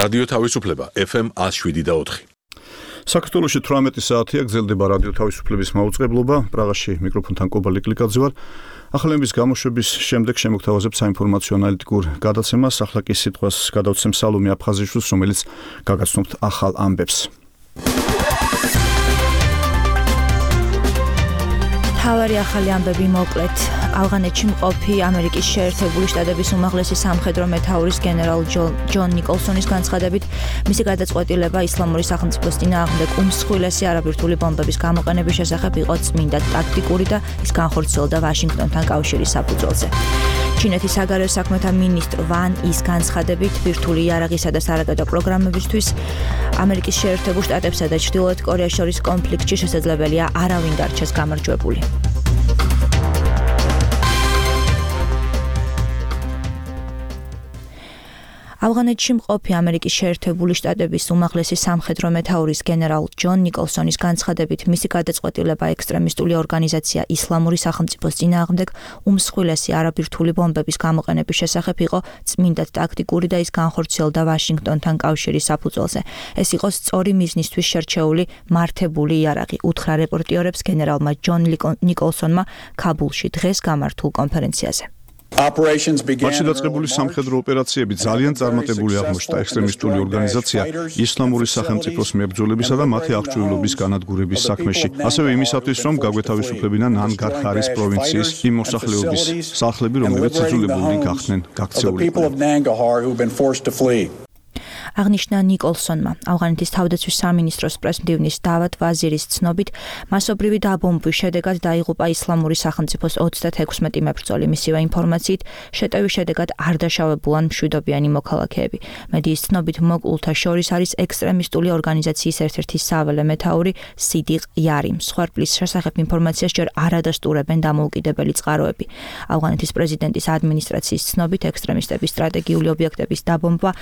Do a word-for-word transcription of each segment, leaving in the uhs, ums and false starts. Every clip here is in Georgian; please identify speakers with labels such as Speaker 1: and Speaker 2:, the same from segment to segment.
Speaker 1: რადიო თავისუფლება ეფ ემ one oh seven და four.
Speaker 2: საქართველოში თვრამეტი საათია გრძელდება რადიო თავისუფლების მაუწყებლობა. პრაღაში მიკროფონთან კობალი კლიკაძე ვარ. ახალების გამოშვების შემდეგ შემოგთავაზებ საინფორმაციო ანალიტიკურ გადაცემას. ახლა კი სიტყვას გადავცემ სალომე აფხაზიშვილს, რომელიც გაგაცნობთ ახალ ამბებს.
Speaker 3: თავარი ახალი ამბები მოკლედ. ავღანეთში მყოფი ამერიკის შეერთებული შტატების უმაღლესი სამხედრო მეთაურის გენერალ ჯონ ნიკოლსონის განცხადებით, მისი გადაწყვეტილება ისლამური სახელმწიფოს წინააღმდეგ უმსხვილესი არაბირთული ბომბების გამოყენების შესახებ იყო წმინდა ტაქტიკური და ის განხორციელდა ვაშინგტონთან კავშირის საფუძველზე. ჩინეთის საგარეო საქმეთა მინისტრ ვან ის განცხადებით, ბირთვული იარაღისა და სარაკეტო პროგრამებისთვის ამერიკის შეერთებულ შტატებსა და ჩრდილოეთ კორეას შორის კონფლიქტში შესაძლებელია არავინ დარჩეს გამარჯვებული. ავღანეთში მყოფი ამერიკის შეერთებული შტატების უმაღლესი სამხედრო მეთაურის გენერალ ჯონ ნიკოლსონის განცხადებით, მისი გადაწყვეტილება ექსტრემისტული ორგანიზაცია ისლამური სახელმწიფოს წინააღმდეგ უმსხვილესი არაბირთული ბომბების გამოყენების შესახებ იყო წმინდად ტაქტიკური და ის განხორციელდა ვაშინგტონთან კავშირის საფუძველზე. ეს იყო სწორი მიზნისთვის შერჩეული მართებული იარაღი, უთხრა რეპორტიორებს გენერალმა ჯონ ნიკოლსონმა ქაბულში დღეს გამართულ კონფერენციაზე.
Speaker 2: მაშინ დაწყებული სამხედრო ოპერაციები ძალიან წარმატებული აღმოჩნდა ექსტრემისტული ორგანიზაცია ისლამური სახელმწიფოს მებრძოლებისა და მათი აღჭურვილობის განადგურების საქმეში. ასევე იმისათვის, რომ გაგვეთავისუფლებინან ნანგარჰარის პროვინციის იმ მოსახლეობის სახლები, რომლებიც იძულებულნი გახდნენ გაქცეულიყო.
Speaker 3: აღნიშნა ნიკოლსონმა. ავღანეთის თავდაცვის სამინისტროს პრესმდივნის დავად ვაზირის ცნობით, მასობრივი დაბომბვის შედეგად დაიღუპა ისლამური სახელმწიფოს ოცდათექვსმეტი მებრძოლი. მისივე ინფორმაციით, შეტევის შედეგად არ დაშავებულან მშვიდობიანი მოქალაქეები. მედიის ცნობით, მოკულთა შორის არის ექსტრემისტული ორგანიზაციის ერთ-ერთი საველე მეთაური სიდიყ იარი. მსხვერპლის შესახებ ინფორმაციას ჯერ არ ადასტურებენ დამოუკიდებელი წყაროები. ავღანეთის პრეზიდენტის ადმინისტრაციის ცნობით, ექსტრემისტების სტრატეგიული ობიექტების დაბომბვა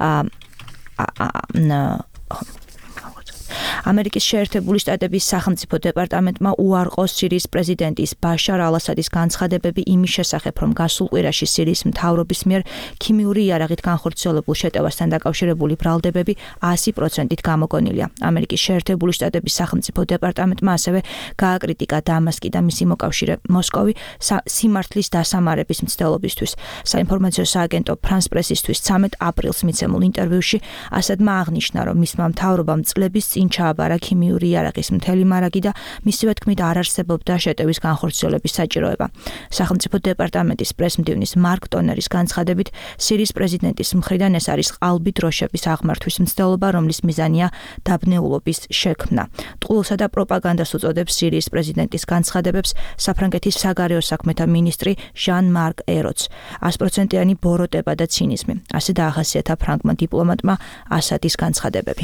Speaker 3: ამერიკის შეერთებული შტატების სახელმწიფო დეპარტამენტმა უარყოს სირიის პრეზიდენტის ბაშარ ალ-ასადის განცხადებები იმის შესახებ, რომ გასულ კვირაში სირიის მთავრობის მიერ ქიმიური იარაღით განხორციელებულ შეტევასთან დაკავშირებული ბრალდებები one hundred percent-ით გამოგონილია. ამერიკის შეერთებული შტატების სახელმწიფო დეპარტამენტმა ასევე გააკრიტიკა დამასკი და მისი მოკავშირე მოსკოვი სიმართლის დასამარების მცდელობისთვის. საინფორმაციო სააგენტო ფრანს პრესისთვის ცამეტ აპრილს მიცემულ ინტერვიუში ასადმა აღნიშნა, რომ მისმა მთავრობამ წლების წინ ჩააბარა ქიმიური იარაღის მთელი მარაგი და მისივე თქმით არ არსებობდა შეტევის განხორციელების საჭიროება. სახელმწიფო დეპარტამენტის პრესმდივნის მარკ ტონერის განცხადებით, სირიის პრეზიდენტის მხრიდან ეს არის ყალბი დროშების აღმართვის მცდელობა, რომლის მიზანია დაბნეულობის შექმნა. ტყუილსა და პროპაგანდას უწოდებს სირიის პრეზიდენტის განცხადებებს საფრანგეთის საგარეო საქმეთა მინისტრი ჟან მარკ ეროც. one hundred percent-იანი ბოროტება და ცინიზმი. ასე დაახასიათა ფრანგმა დიპლომატმა ასადის განცხადებები.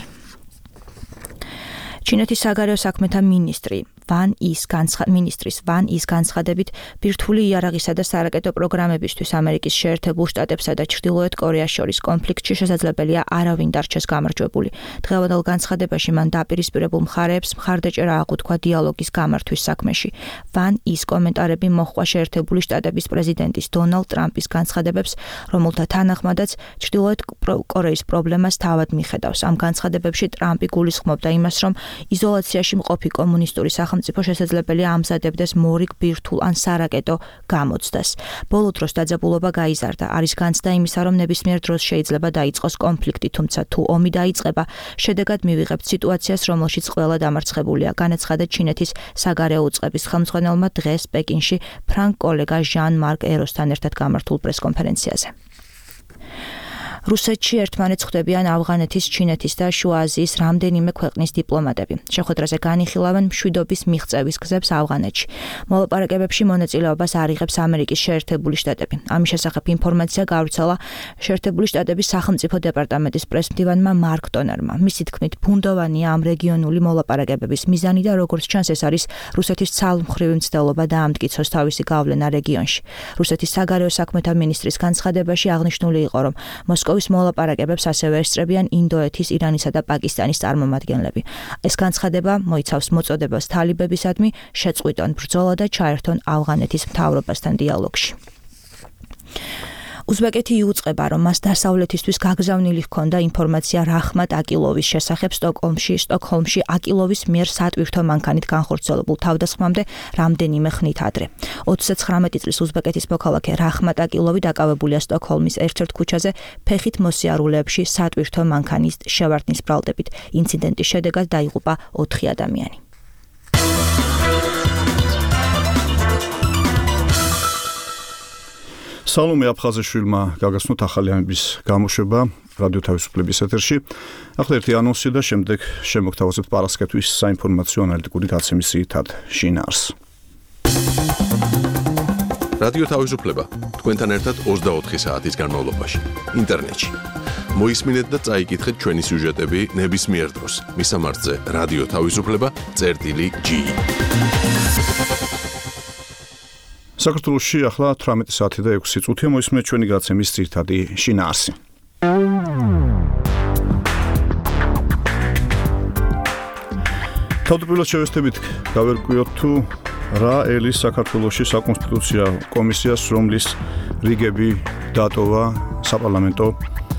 Speaker 3: ჩინეთის საგარეო საქმეთა მინისტრი ვან ის მინისტრის ვან ის განცხადებით, ბირთვული იარაღისა და სარაკეტო პროგრამებისთვის ამერიკის შეერთებულ შტატებსა და ჩრდილოეთ კორეას შორის კონფლიქტში შესაძლებელია არავინ დარჩეს გამარჯვებული. დღევანდელ განცხადებაში მან დაპირისპირებულ მხარეებს მხარდაჭერა აღუთქვა დიალოგის გამართვის საქმეში. ვან ის კომენტარები მოჰყვა შეერთებული შტატების პრეზიდენტის დონალდ ტრამპის განცხადებებს, რომელთა თანახმადაც ჩრდილოეთ კორეის პრობლემას თავად მიხედავს. ამ განცხადებებში ტრამპი გულისხმობდა იმას, რომ იზოლაციაში მყოფი კომუნისტური სახელმწიფო შესაძლებელია ამზადებდეს მორიგ ბირთვულ ან სარაკეტო გამოცდას. ბოლო დროს დაძაბულობა გაიზარდა. არის განცდა იმისა, რომ ნებისმიერ დროს შეიძლება დაიწყოს კონფლიქტი, თუმცა თუ ომი დაიწყება, შედეგად მივიღებთ სიტუაციას, რომელშიც ყველა დამარცხებულია. განაცხადა ჩინეთის საგარეო უწყების ხელმძღვანელმა დღეს პეკინში ფრანგ კოლეგა ჟან მარკ ეროსთან ერთად გამართულ პრესკონფერენციაზე. რუსეთში ერთმანეთს ხვდებიან ავღანეთის, ჩინეთის და შუა აზიის რამდენიმე ქვეყნის დიპლომატები. შეხვედრაზე განიხილავენ მშვიდობის მიღწევის გზებს ავღანეთში. მოლაპარაკებებში მონაწილეობას არ იღებს ამერიკის შეერთებული შტატები. ამის შესახებ ინფორმაცია გავრცელა შეერთებული შტატების სახელმწიფო დეპარტამენტის პრესმდივანმა მარკ ტონერმა. მისი თქმით, ბუნდოვანია ამ რეგიონული მოლაპარაკებების მიზანი და როგორც ჩანს, ეს არის რუსეთის ცალმხრივი მცდელობა დაამტკიცოს თავისი გავლენა რეგიონში. რუსეთის საგარეო საქმეთა მინისტრის განცხადებაში აღნიშნული იყო, რომ მოსკოვის მოლაპარაკებებს ასევე ესწრებიან ინდოეთის, ირანისა და პაკისტანის წარმომადგენლები. ეს განცხადება მოიცავს მოწოდებას თალიბებისადმი შეწყვიტონ ბრძოლა და ჩაერთონ ავღანეთის მთავრობასთან დიალოგში. უზბეკეთი იუწყება, რომ მას დასავლეთისთვის გაგზავნილი ჰქონდა ინფორმაცია რაჰმატ აკილოვის შესახებ სტოკჰოლმში, სტოკჰოლმში აკილოვის მიერ სატვირთო მანქანით განხორციელებულ თავდასხმამდე რამდენიმე ხნით ადრე. ოცდაცხრამეტი წლის უზბეკეთის მოქალაქე რაჰმატ აკილოვი დაკავებულია სტოკჰოლმის ერთ-ერთ ქუჩაზე ფეხით მოსიარულეებში სატვირთო მანქანის შევარდნის ბრალდებით. ინციდენტის შედეგად დაიღუპა ოთხი ადამიანი.
Speaker 2: სალომე აფხაზეშვილმა გაგაცნოთ ახალი ამბის გამოშვება რადიო თავისუფლების ეთერში. ახლა ერთი ანონსი და შემდეგ შემოგთავაზებთ პარასკეთვის საინფორმაციო ანალიტიკური გაცემის ძირითად შინაარსს.
Speaker 1: რადიო თავისუფლება თქვენთან ერთად ოცდაოთხი საათის განმავლობაში ინტერნეტში. მოისმინეთ და წაიკითხეთ ჩვენი სიუჟეტები ნებისმიერ დროს მისამართზე რადიო თავისუფლება წერტილი ჯი. საქართველოში ახლა თვრამეტი საათი და ექვსი წუთია მოისმინეთ ჩვენი გაცემის ძირითადი შინაარსი. თავდაპირველად შევესწრებით გავერკვიოთ თუ რა ელის საქართველოში საკონსტიტუციო კომისიას, რომლის რიგები დატოვა საპარლამენტო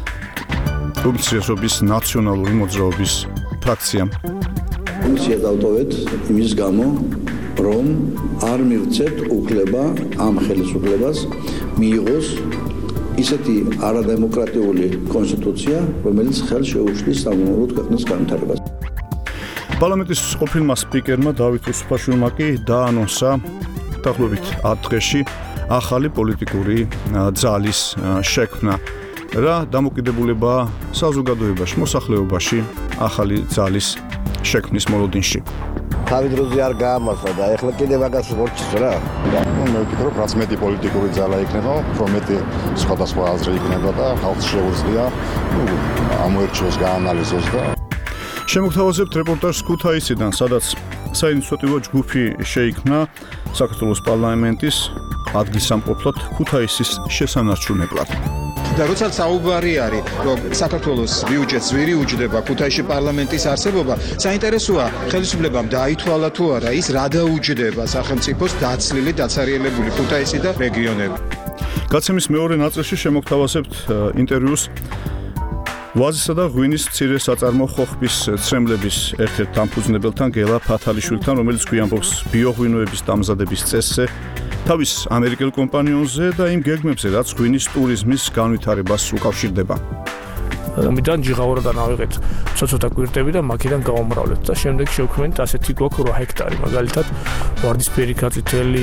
Speaker 1: უმცირესობის ნაციონალური მოძრაობის ფრაქციამ.
Speaker 4: კომისია დავტოვეთ იმის გამო, რომ არ მივცეთ უფლება ამ ხელისუფლებას მიიღოს ისეთი არადემოკრატიული კონსტიტუცია, რომელიც ხელს შეუშლის სამომავლოდ ქვეყნის განვითარებას.
Speaker 2: პარლამენტის ყოფილმა სპიკერმა დავით უსუფაშვილმა კი დაანონსა დაახლოებით ათ დღეში ახალი პოლიტიკური ძალის შექმნა. რა დამოკიდებულება საზოგადოებაში, მოსახლეობაში ახალი ძალის შექმნის მოლოდინში.
Speaker 5: თავი დროზე არ გაამართლა და ეხლა კიდე მაგას ვორჩის რა.
Speaker 6: მე ვფიქრობ, რაც მეტი პოლიტიკური ძალა იქნება, უფრო მეტი სხვადასხვა აზრი იქნება და ხალხს შეუძლია ამოერჩიოს, გაანალიზოს და
Speaker 2: შემოგთავაზებთ რეპორტაჟს ქუთაისიდან, სადაც საინიციატივო ჯგუფი შეიქმნა საქართველოს პარლამენტის ადგილსამყოფლად ქუთაისის შესანარჩუნებლად.
Speaker 7: და როცა საუბარი არის, რომ საქართველოს ბიუჯეტს ვირიუჯდება ქუთაისში პარლამენტის არსებობა, საინტერესოა ხელისუფლებამ დაითვალა თუ არა ის რა დაუჯდება სახელმწიფოს დაცლილი, დაცარიელებული ქუთაისი და რეგიონები.
Speaker 2: გაცემის მეორე ნაწილში შემოგთავაზებთ ინტერვიუს ვაზისა და ღვინის მცირე საწარმო ხოხბის ცრემლების ერთ-ერთ დამფუძნებელთან გელა ფათალიშვილთან, რომელიც გვიანბობს ბიოღვინოების დამზადების წესზე, თავის ამერიკელ კომპანიონზე და იმ გეგმებზე, რაც ღვინის ტურიზმის განვითარებას უკავშირდება.
Speaker 8: მიდან ჯიღაურიდან ავიღეთ ცოტა კვირტები და მაქედან გავამრავლეთ და შემდეგ შევქმნით ასეთი გვაქვს ორი ჰექტარი, მაგალითად ვარდისფერი გაწითელი,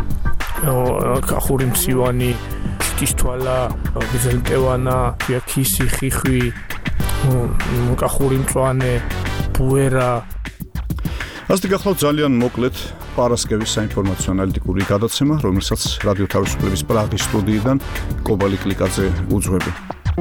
Speaker 8: კახური მცივანი, შტისთვალა, გზელტევანა, ქისი, ხიხვი, კახური მწვანე, ბუერა.
Speaker 2: ასე გახლავთ ძალიან მოკლედ პარასკევის საინფორმაციო ანალიტიკური გადაცემა, რომელსაც რადიო თავისუფლების პრაღის სტუდიიდან კობალი კლიკაძე უძღვები.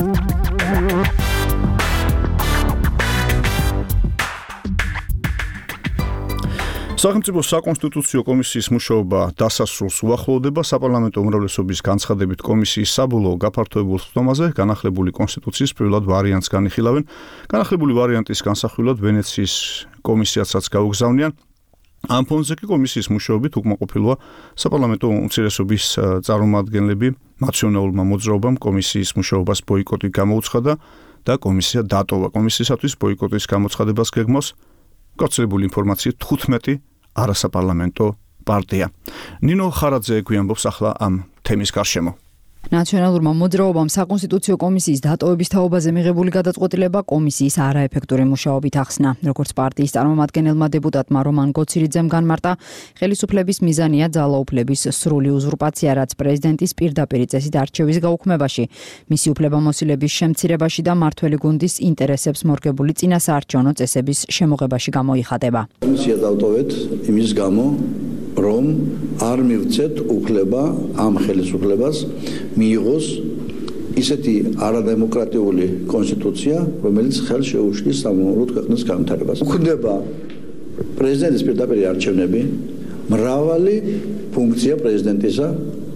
Speaker 2: სახელმწიფო საკონსტიტუციო კომისიის მუშაობა დასასრულს უახლოვდება. საპარლამენტო უმრავლესობის განცხადებით კომისიის საბოლოო გაფართოებულ ხდომაზე განახლებული კონსტიტუციის პირველად ვარიანტს განიხილავენ. განახლებული ვარიანტის განსახილვად ვენეციის კომისიასაც გაუგზავნიან. ამ ფონზე კი კომისიის მუშაობით უკმაყოფილოა საპარლამენტო უმცირესობის წარმომადგენლები. ნაციონალურმა მოძრაობამ კომისიის მუშაობას ბოიკოტი გამოუცხადა და კომისია დატოვა. კომისიისათვის ბოიკოტის გამოცხადებას გეგმავს გავრცელებული ინფორმაციით თხუთმეტი არასაპარლამენტო პარტია. ნინო ხარაძე გვიანბობს ახლა ამ თემის გარშემო.
Speaker 9: ნაციონალურმა მოძრაობამ საკონსტიტუციო კომისიის დატოვების თაობაზე მიღებული გადაწყვეტილება კომისიის არაეფექტური მუშაობით ახსნა. როგორც პარტიის წარმომადგენელმა დეპუტატმა რომან გოცირიძემ განმარტა, ხელისუფლების მიზანია ძალაუფლების სრული უზურპაცია, რაც პრეზიდენტის პირდაპირი წესით არჩევის გაუქმებაში, მისი უფლებამოსილების შემცირებაში და მართველი გუნდის ინტერესებს მორგებული წინასაარჩევნო წესების შემოღებაში გამოიხატება.
Speaker 4: კომისია დავტოვეთ იმის გამო, რომ არ მივცეთ უფლება ამ ხელისუფლებას მიიღოს ისეთი არადემოკრატიული კონსტიტუცია, რომელიც ხელს შეუშლის სამომავლოდ ქვეყნის განვითარებას. გვხვდება პრეზიდენტის პირდაპირი არჩევნები, მრავალი ფუნქცია პრეზიდენტისა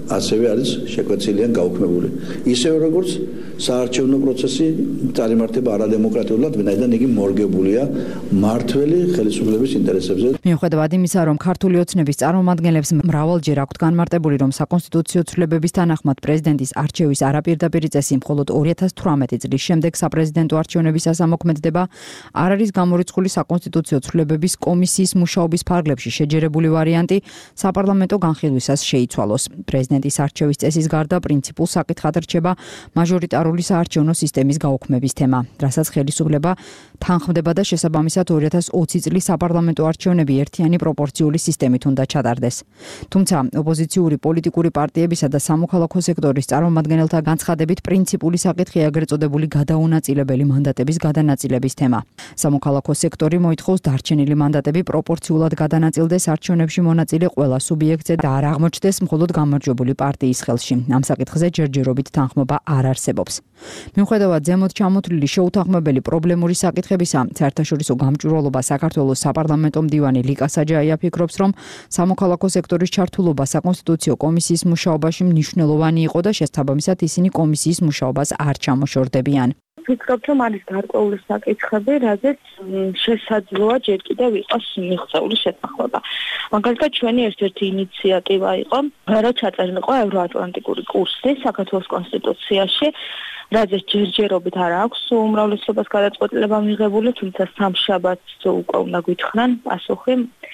Speaker 4: ასევე არის შეკვეცილი ან გაუქმებული. ისევე როგორც საარჩევნო პროცესი წარიმართება არადემოკრატიულად, ვინაიდან იგი მორგებულია მართველი ხელისუფლების ინტერესებზე.
Speaker 9: მიუხედავად იმისა, რომ ქართული ოცნების წარმომადგენლებს მრავალჯერ აქვთ განმარტებული, რომ საკონსტიტუციო ცვლილებების თანახმად პრეზიდენტის არჩევის არაპირდაპირი წესი მხოლოდ ორი ათას თვრამეტი წლის შემდეგ საპრეზიდენტო არჩევნებისას ამოქმედდება, არ არის გამორიცხული საკონსტიტუციო ცვლილებების კომისიის მუშაობის ფარგლებში შეჯერებული ვარიანტი საპარლამენტო განხილვისას შეიცვალოს. პრეზიდენტის არჩევის წესის გარდა პრინციპულ საკითხად რჩება მაჟორიტარული საარჩევნო სისტემის გაუქმების თემა, რასაც ხელისუფლება თანხმდება და შესაბამისად ორი ათას ოცი წლის საპარლამენტო არჩევნები ერთიანი პროპორციული სისტემით უნდა ჩატარდეს. თუმცა ოპოზიციური პოლიტიკური პარტიებისა და სამოქალაქო სექტორის წარმომადგენელთა განცხადებით პრინციპული საკითხი აგრეთ წოდებული გადაუნაწილებელი მანდატების გადანაწილების თემა. სამოქალაქო სექტორი მოითხოვს დარჩენილი მანდატები პროპორციულად გადანაწილდეს არჩევნებში მონაწილე ყველა სუბიექტზე და არ აღმოჩნდეს მხოლოდ გამარჯვებული პარტიის ხელში. ამ საკითხზე ჯერჯერობით თანხმობა არ არსებობს. მიუხედავად ზემოთ ჩამოთვლილი შეუთანხმებელი პრობლემური საკითხებისა, საერთაშორისო გამჭვირვალობა საქართველოს საპარლამენტო მდივანი ლიკა საჯაია ფიქრობს, რომ სამოქალაქო სექტორის ჩართულობა საკონსტიტუციო კომისიის მუშაობაში მნიშვნელოვანი იყო და შესაბამისად ისინი კომისიის მუშაობას არ ჩამოშორდებიან.
Speaker 10: ვფიქრობ, რომ არის გარკვეული საკითხები, რაზეც შესაძლოა ჯერ კიდევ იყოს მიღწეული შეთანხმება. მაგალითად, ჩვენი ერთ-ერთი ინიციატივა იყო, რომ ჩაწერილიყო ევროატლანტიკური კურსი საქართველოს კონსტიტუციაში, რაზეც ჯერჯერობით არ აქვს უმრავლესობას გადაწყვეტილება მიღებული, თუმცა სამშაბათს უკვე უნდა გვითხრან პასუხი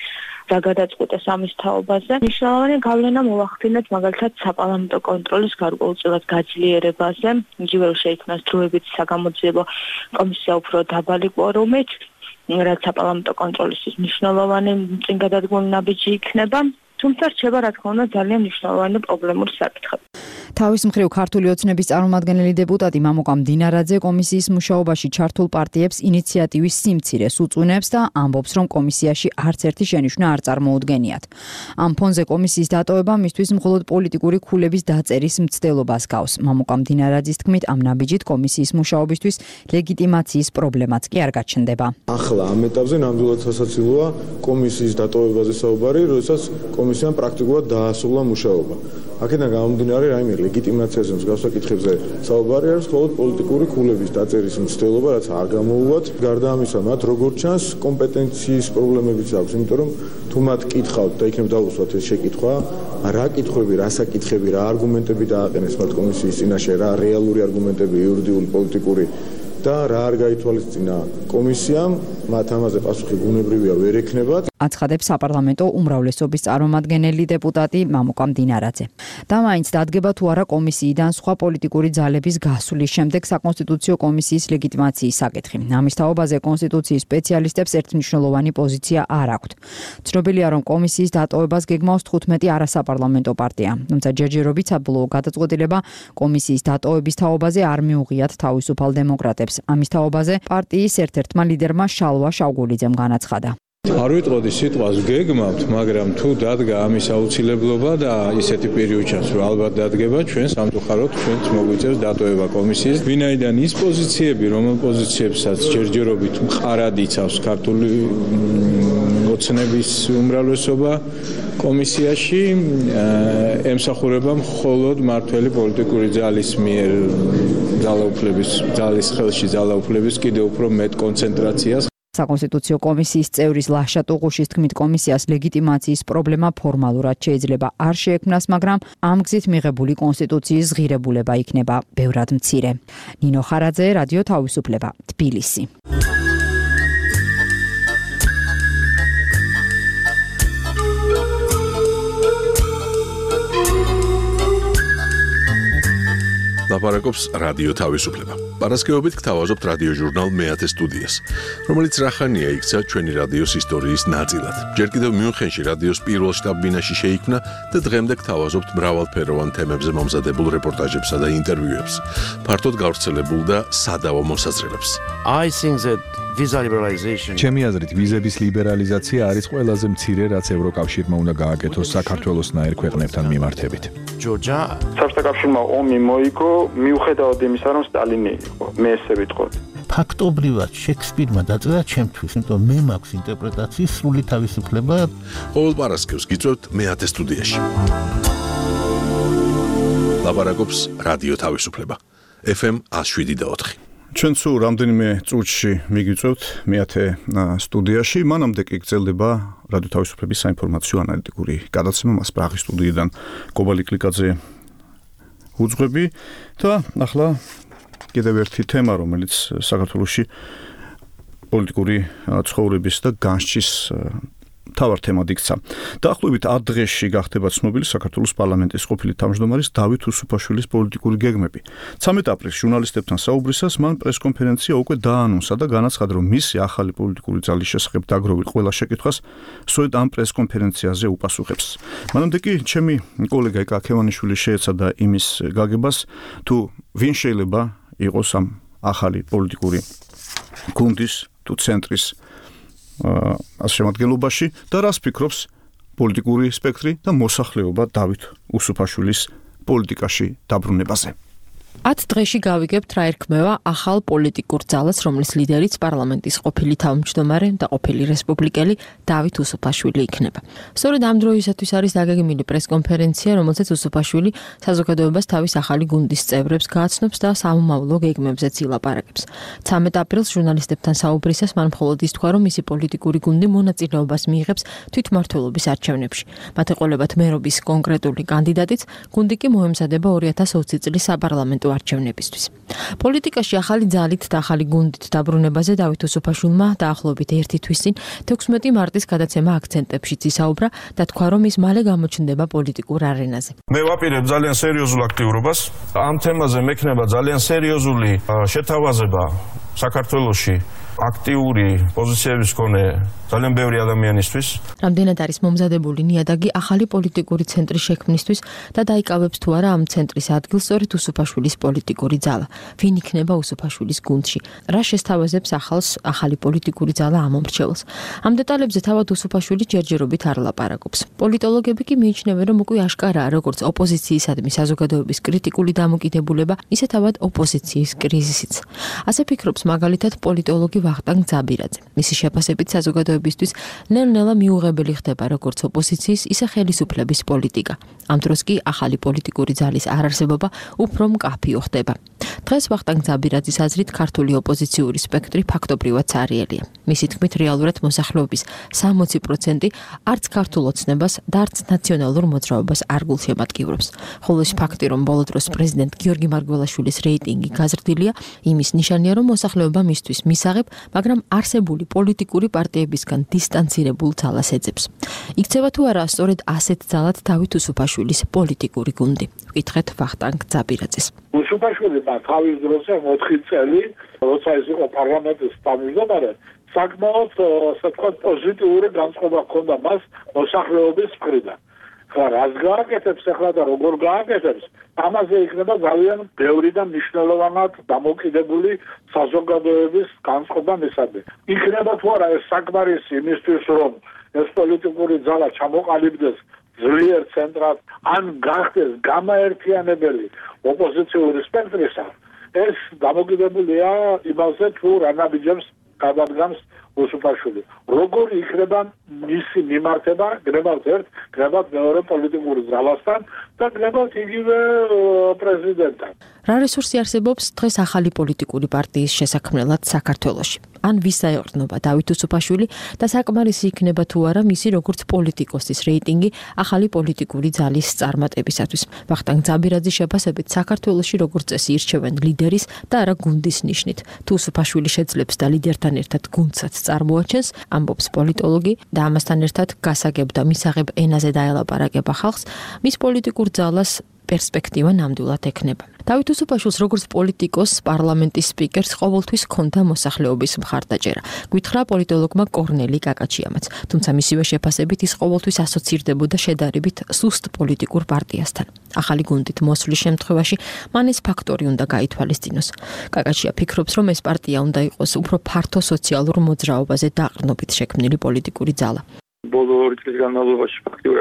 Speaker 10: რა გადაწყვეტეს ამის თაობაზე. მნიშვნელოვანი გავლენა მოვახდინეთ მაგალითად საპარლამენტო კონტროლის გარკვეულწილად გაძლიერებაზე, იგივე რომ შეიქმნას დროებით საგამოძიებო კომისია უფრო დაბალი კვორუმით, რაც საპარლამენტო კონტროლის მნიშვნელოვანი წინგადადგმული ნაბიჯი იქნება. თუმცა რჩება რა თქმა უნდა ძალიან მნიშვნელოვანი პრობლემური საკითხები.
Speaker 9: თავის მხრივ ქართული ოცნების წარმომადგენელი დეპუტატი მამუკა მდინარაძე კომისიის მუშაობაში ჩართულ პარტიებს ინიციატივის სიმცირეს უწუნებს და ამბობს, რომ კომისიაში არც ერთი შენიშვნა არ წარმოუდგენიათ. ამ ფონზე კომისიის დატოვება მისთვის მხოლოდ პოლიტიკური ქულების დაწერის მცდელობას გავს. მამუკა მდინარაძის თქმით, ამ ნაბიჯით კომისიის მუშაობისთვის ლეგიტიმაციის პრობლემაც კი არ გაჩნდება.
Speaker 11: ახლა ამ ეტაპზე ნამდვილად სასაცილოა კომისიის დატოვებაზე საუბარი, როდესაც კომისიამ პრაქტიკულად დაასრულა მუშაობა. აქედან გამომდინარე, რაიმე ლეგიტიმაციაზე მსგავს საკითხებზე საუბარი არის მხოლოდ პოლიტიკური ქულების დაწერის მცდელობა, რაც არ გამოუვათ. გარდა ამისა, მათ როგორც ჩანს, კომპეტენციის პრობლემებიც აქვს, იმიტომ რომ თუ მათ კითხავთ და იქნებ დავუსვათ ეს შეკითხვა, რა კითხვები, რა საკითხები, რა არგუმენტები დააყენეს მათ კომისიის წინაშე, რა რეალური არგუმენტები, იურიდიული, პოლიტიკური და რა არ გაითვალისწინა კომისიამ, მათ ამაზე პასუხი ბუნებრივია ვერ ექნებათ.
Speaker 9: აცხადებს საპარლამენტო უმრავლესობის წარმომადგენელი დეპუტატი მამუკა მდინარაძე. და მაინც დადგება თუ არა კომისიიდან სხვა პოლიტიკური ძალების გასვლის შემდეგ საკონსტიტუციო კომისიის ლეგიტიმაციის საკითხი. ამის თაობაზე კონსტიტუციის სპეციალისტებს ერთმნიშვნელოვანი პოზიცია არ აქვთ. ცნობილია, რომ კომისიის დატოვებას გეგმავს თხუთმეტი არასაპარლამენტო პარტია. თუმცა ჯერჯერობით საბოლოო გადაწყვეტილება კომისიის დატოვების თაობაზე არ მიუღიათ თავისუფალ დემოკრატებს. ამის თაობაზე პარტიის ერთ-ერთმა ლიდერმა შალვა შავგულიძემ განაცხადა.
Speaker 12: არ ვიტყოდი სიტყვას გეგმავთ, მაგრამ თუ დადგა ამის აუცილებლობა და ისეთი პერიოდი ჩანს, რომ ალბათ დადგება, ჩვენ სამწუხაროდ ჩვენც მოგვიწევს დატოვება კომისიის. ვინაიდან ის პოზიციები, რომელ პოზიციებსაც ჯერჯერობით მყარად იცავს ქართული ოცნების უმრავლესობა კომისიაში, ემსახურება მხოლოდ მართველი პოლიტიკური ძალის მიერ ძალაუფლების, ძალის ხელში ძალაუფლების კიდევ უფრო მეტ კონცენტრაციას.
Speaker 9: საკონსტიტუციო კომისიის წევრის ლაშა ტუღუშის თქმით, კომისიას ლეგიტიმაციის პრობლემა ფორმალურად შეიძლება არ შეექმნას, მაგრამ ამ გზით მიღებული კონსტიტუციის ღირებულება იქნება ბევრად მცირე. ნინო ხარაძე, რადიო თავისუფლება, თბილისი.
Speaker 1: ლაპარაკობს რადიო თავისუფლება. პარასკევობით გთავაზობთ რადიო ჟურნალ მეათე სტუდიას, რომელიც რახანია იქცა ჩვენი რადიოს ისტორიის ნაწილად. ჯერ კიდევ მიუნხენში რადიოს პირველ შტაბ-ბინაში შეიქმნა და დღემდე გთავაზობთ მრავალფეროვან თემებზე მომზადებულ რეპორტაჟებსა და ინტერვიუებს, ფართოდ გავრცელებულ და სადავო მოსაზრებებს.
Speaker 13: I think that visa liberalization
Speaker 14: ჩემი აზრით ვიზების ლიბერალიზაცია არის ყველაზე მცირე, რაც ევროკავშირმა უნდა გააკეთოს საქართველოსნაირ ქვეყნებთან მიმართებით.
Speaker 13: Georgia
Speaker 15: საბჭოთა კავშირმა ომი მოიგო მიუხედავად იმისა, რომ სტალინი იყო. მე ესე ვიტყოდი.
Speaker 16: ფაქტობრივად შექსპირმა დაწერა ჩემთვის, იმიტომ მე მაქვს ინტერპრეტაციის სრული თავისუფლება.
Speaker 1: ყოველ პარასკევს გიწევთ მეათე სტუდიაში. ლაპარაკობს რადიო თავისუფლება. ეფ ემ one oh seven point four.
Speaker 2: ჩვენ სულ რამდენიმე წუთში მიგიწევთ მეათე სტუდიაში. მანამდე კი გრძელდება რადიო თავისუფლების საინფორმაციო ანალიტიკური გადაცემა, მას პრაღის სტუდიიდან კობალი კლიკაძე უძღვები და ახლა კიდევ ერთი თემა, რომელიც საქართველოში პოლიტიკური ცხოვრების და განსჯის მთავარ თემად იქცა. დაახლოებით ათ დღეში გახდება ცნობილი საქართველოს პარლამენტის ყოფილი თავმჯდომარის დავით უსუფაშვილის პოლიტიკური გეგმები. ცამეტ აპრილს ჟურნალისტებთან საუბრისას მან პრესკონფერენცია უკვე დაანონსა და განაცხადა, რომ მისი ახალი პოლიტიკური ძალის შესახებ დაგროვილ ყველა შეკითხვას სწორედ ამ პრესკონფერენციაზე უპასუხებს. მანამდე კი ჩემი კოლეგა ეკა ქევანიშვილი შეეცადა იმის გაგებას, თუ ვინ შეიძლება იყოს ამ ახალი პოლიტიკური გუნდის თუ ცენტრის შემადგენლობაში და რას ფიქრობს პოლიტიკური სპექტრი და მოსახლეობა დავით უსუფაშვილის პოლიტიკაში დაბრუნებაზე.
Speaker 17: ათ დღეში გავიგებთ რა ერქმევა ახალ პოლიტიკურ ძალას, რომლის ლიდერიც პარლამენტის ყოფილი თავმჯდომარე და ყოფილი რესპუბლიკელი დავით უსუფაშვილი იქნება. სწორედ ამ დროისათვის არის დაგეგმილი პრესკონფერენცია, რომელზეც უსუფაშვილი საზოგადოებას თავის ახალი გუნდის წევრებს გააცნობს და სამომავლო გეგმებზეც ილაპარაკებს. ცამეტ აპრილს ჟურნალისტებთან საუბრისას მან მხოლოდ ის თქვა, რომ მისი პოლიტიკური გუნდი მონაწილეობას მიიღებს თვითმმართველობის არჩევნებში. მათ ეყოლებათ მერობის კონკრეტული კანდიდატიც, გუნდი კი მოემზადება ორი ათას ოცი წლის საპარლამენტო არჩევნებისთვის. პოლიტიკაში ახალი ძალით და ახალი გუნდით დაბრუნებაზე დავით უსუფაშვილმა დაახლოებით ერთი თვის წინ თექვსმეტი მარტის გადაცემა აქცენტებშიც ისაუბრა და თქვა, რომ ის მალე გამოჩნდება პოლიტიკურ არენაზე.
Speaker 18: მე ვაპირებ ძალიან სერიოზულ აქტიურობას. ამ თემაზე მექნება ძალიან სერიოზული შეთავაზება საქართველოში აქტიური პოზიციების მქონე ძალიან ბევრი ადამიანისთვის.
Speaker 17: რამდენად არის მომზადებული ნიადაგი ახალი პოლიტიკური ცენტრის შექმნისთვის და დაიკავებს თუ არა ამ ცენტრის ადგილს სწორედ უსუფაშვილის პოლიტიკური ძალა. ვინ იქნება უსუფაშვილის გუნდში? რა შესთავაზებს ახალს ახალი პოლიტიკური ძალა ამ მომრჩეველს? ამ დეტალებზე თავად უსუფაშვილი ჯერჯერობით არ ლაპარაკობს. პოლიტოლოგები კი მიიჩნევენ, რომ უკვე აშკარაა, როგორც ოპოზიციისადმი საზოგადოების კრიტიკული დამოკიდებულება, ისე თავად ოპოზიციის კრიზისიც. ასე ფიქრობს მაგალითად პოლიტოლოგი ვახტანგ ძაბირაძე. მისი შეფასებით საზოგადოებისთვის ნელ-ნელა მიუღებელი ხდება როგორც ოპოზიციის, ისე ხელისუფლების პოლიტიკა. ამ დროს კი ახალი პოლიტიკური ძალის არარსებობა უფრო მკაფიო ხდება. დღეს ვახტანგ ძაბირაძის აზრით ქართული ოპოზიციური სპექტრი ფაქტობრივად ცარიელია. მისი თქმით, რეალურად მოსახლეობის სამოცი პროცენტი არც ქართულ ოცნებას და არც ნაციონალურ მოძრაობას არ გულშემატკივრობს. ხოლო ის ფაქტი, რომ ბოლო დროს პრეზიდენტ გიორგი მარგველაშვილის რეიტინგი გაზრდილია, იმის ნიშანია, რომ მოსახლეობა მისთვის მისაღებ, მაგრამ არსებული პოლიტიკური პარტიებისგან დისტანცირებულ ძალას ეძებს. იქცევა თუ არა სწორედ ასეთ ძალად დავით უსუფაშვილის პოლიტიკური გუნდი? ვკითხეთ ვახტანგ ძაბირაძეს.
Speaker 19: უსუფაშვილმა თავის დროზე ოთხი წელი, როცა ის იყო პარლამენტის თავმჯდომარე, საკმაოდ ასე ვთქვათ პოზიტიური განწყობა ჰქონდა მას მოსახლეობის მხრიდან. ხა რას გააკეთებს ახლა და როგორ გააკეთებს? ამაზე იქნება ძალიან ბევრი და მნიშვნელოვნად დამოკიდებული საზოგადოების განწყობა მისადმი. იქნება თუ არა ეს საკმარისი იმისთვის, რომ ეს პოლიტიკური ძალა ჩამოყალიბდეს ძლიერ ცენტრად, ან გახდეს გამაერთიანებელი ოპოზიციური სპექტრისა, ეს დამოკიდებულია იმაზე, თუ რა ნაბიჯებს გადადგამს უსუფაშვილი. როგორი იქნება მისი მიმართება, გნებავთ ერთ, გნებავთ მეორე პოლიტიკური ძალასთან და გნებავთ იგივე პრეზიდენტთან.
Speaker 17: რა რესურსი არსებობს დღეს ახალი პოლიტიკური პარტიის შესაქმნელად საქართველოში? ან ვის აეყრდნობა დავით უსუფაშვილი და საკმარისი იქნება თუ არა მისი როგორც პოლიტიკოსის რეიტინგი ახალი პოლიტიკური ძალის წარმატებისათვის? ვახტანგ ძაბირაძის შეფასებით საქართველოში როგორც წესი ირჩევენ ლიდერის და არა გუნდის ნიშნით. თუ უსუფაშვილი შეძლებს და ლიდერთან ერთად გუნდსაც წარმოაჩენს, ამბობს პოლიტოლოგი და ამასთან ერთად გასაგებ და მისაღებ ენაზე დაელაპარაკება ხალხს, მის პოლიტიკურ ძალას პერსპექტივა ნამდვილად ექნება. დავით უსუფაშვილს როგორც პოლიტიკოს, პარლამენტის სპიკერს ყოველთვის ჰქონდა მოსახლეობის მხარდაჭერა. გვითხრა პოლიტოლოგმა კორნელი კაკაჩიამაც, თუმცა მისივე შეფასებით ის ყოველთვის ასოცირდებოდა შედარებით სუსტ პოლიტიკურ პარტიასთან. ახალი გუნდით მოსვლის შემთხვევაში მან ეს ფაქტორი უნდა გაითვალისწინოს. კაკაჩია ფიქრობს, რომ ეს პარტია უნდა იყოს უფრო ფართო სოციალურ მოძრაობაზე დაყრდნობით შექმნილი პოლიტიკური ძალა.
Speaker 15: ბოლო ორი წლის განმავლობაში ფაქტიურად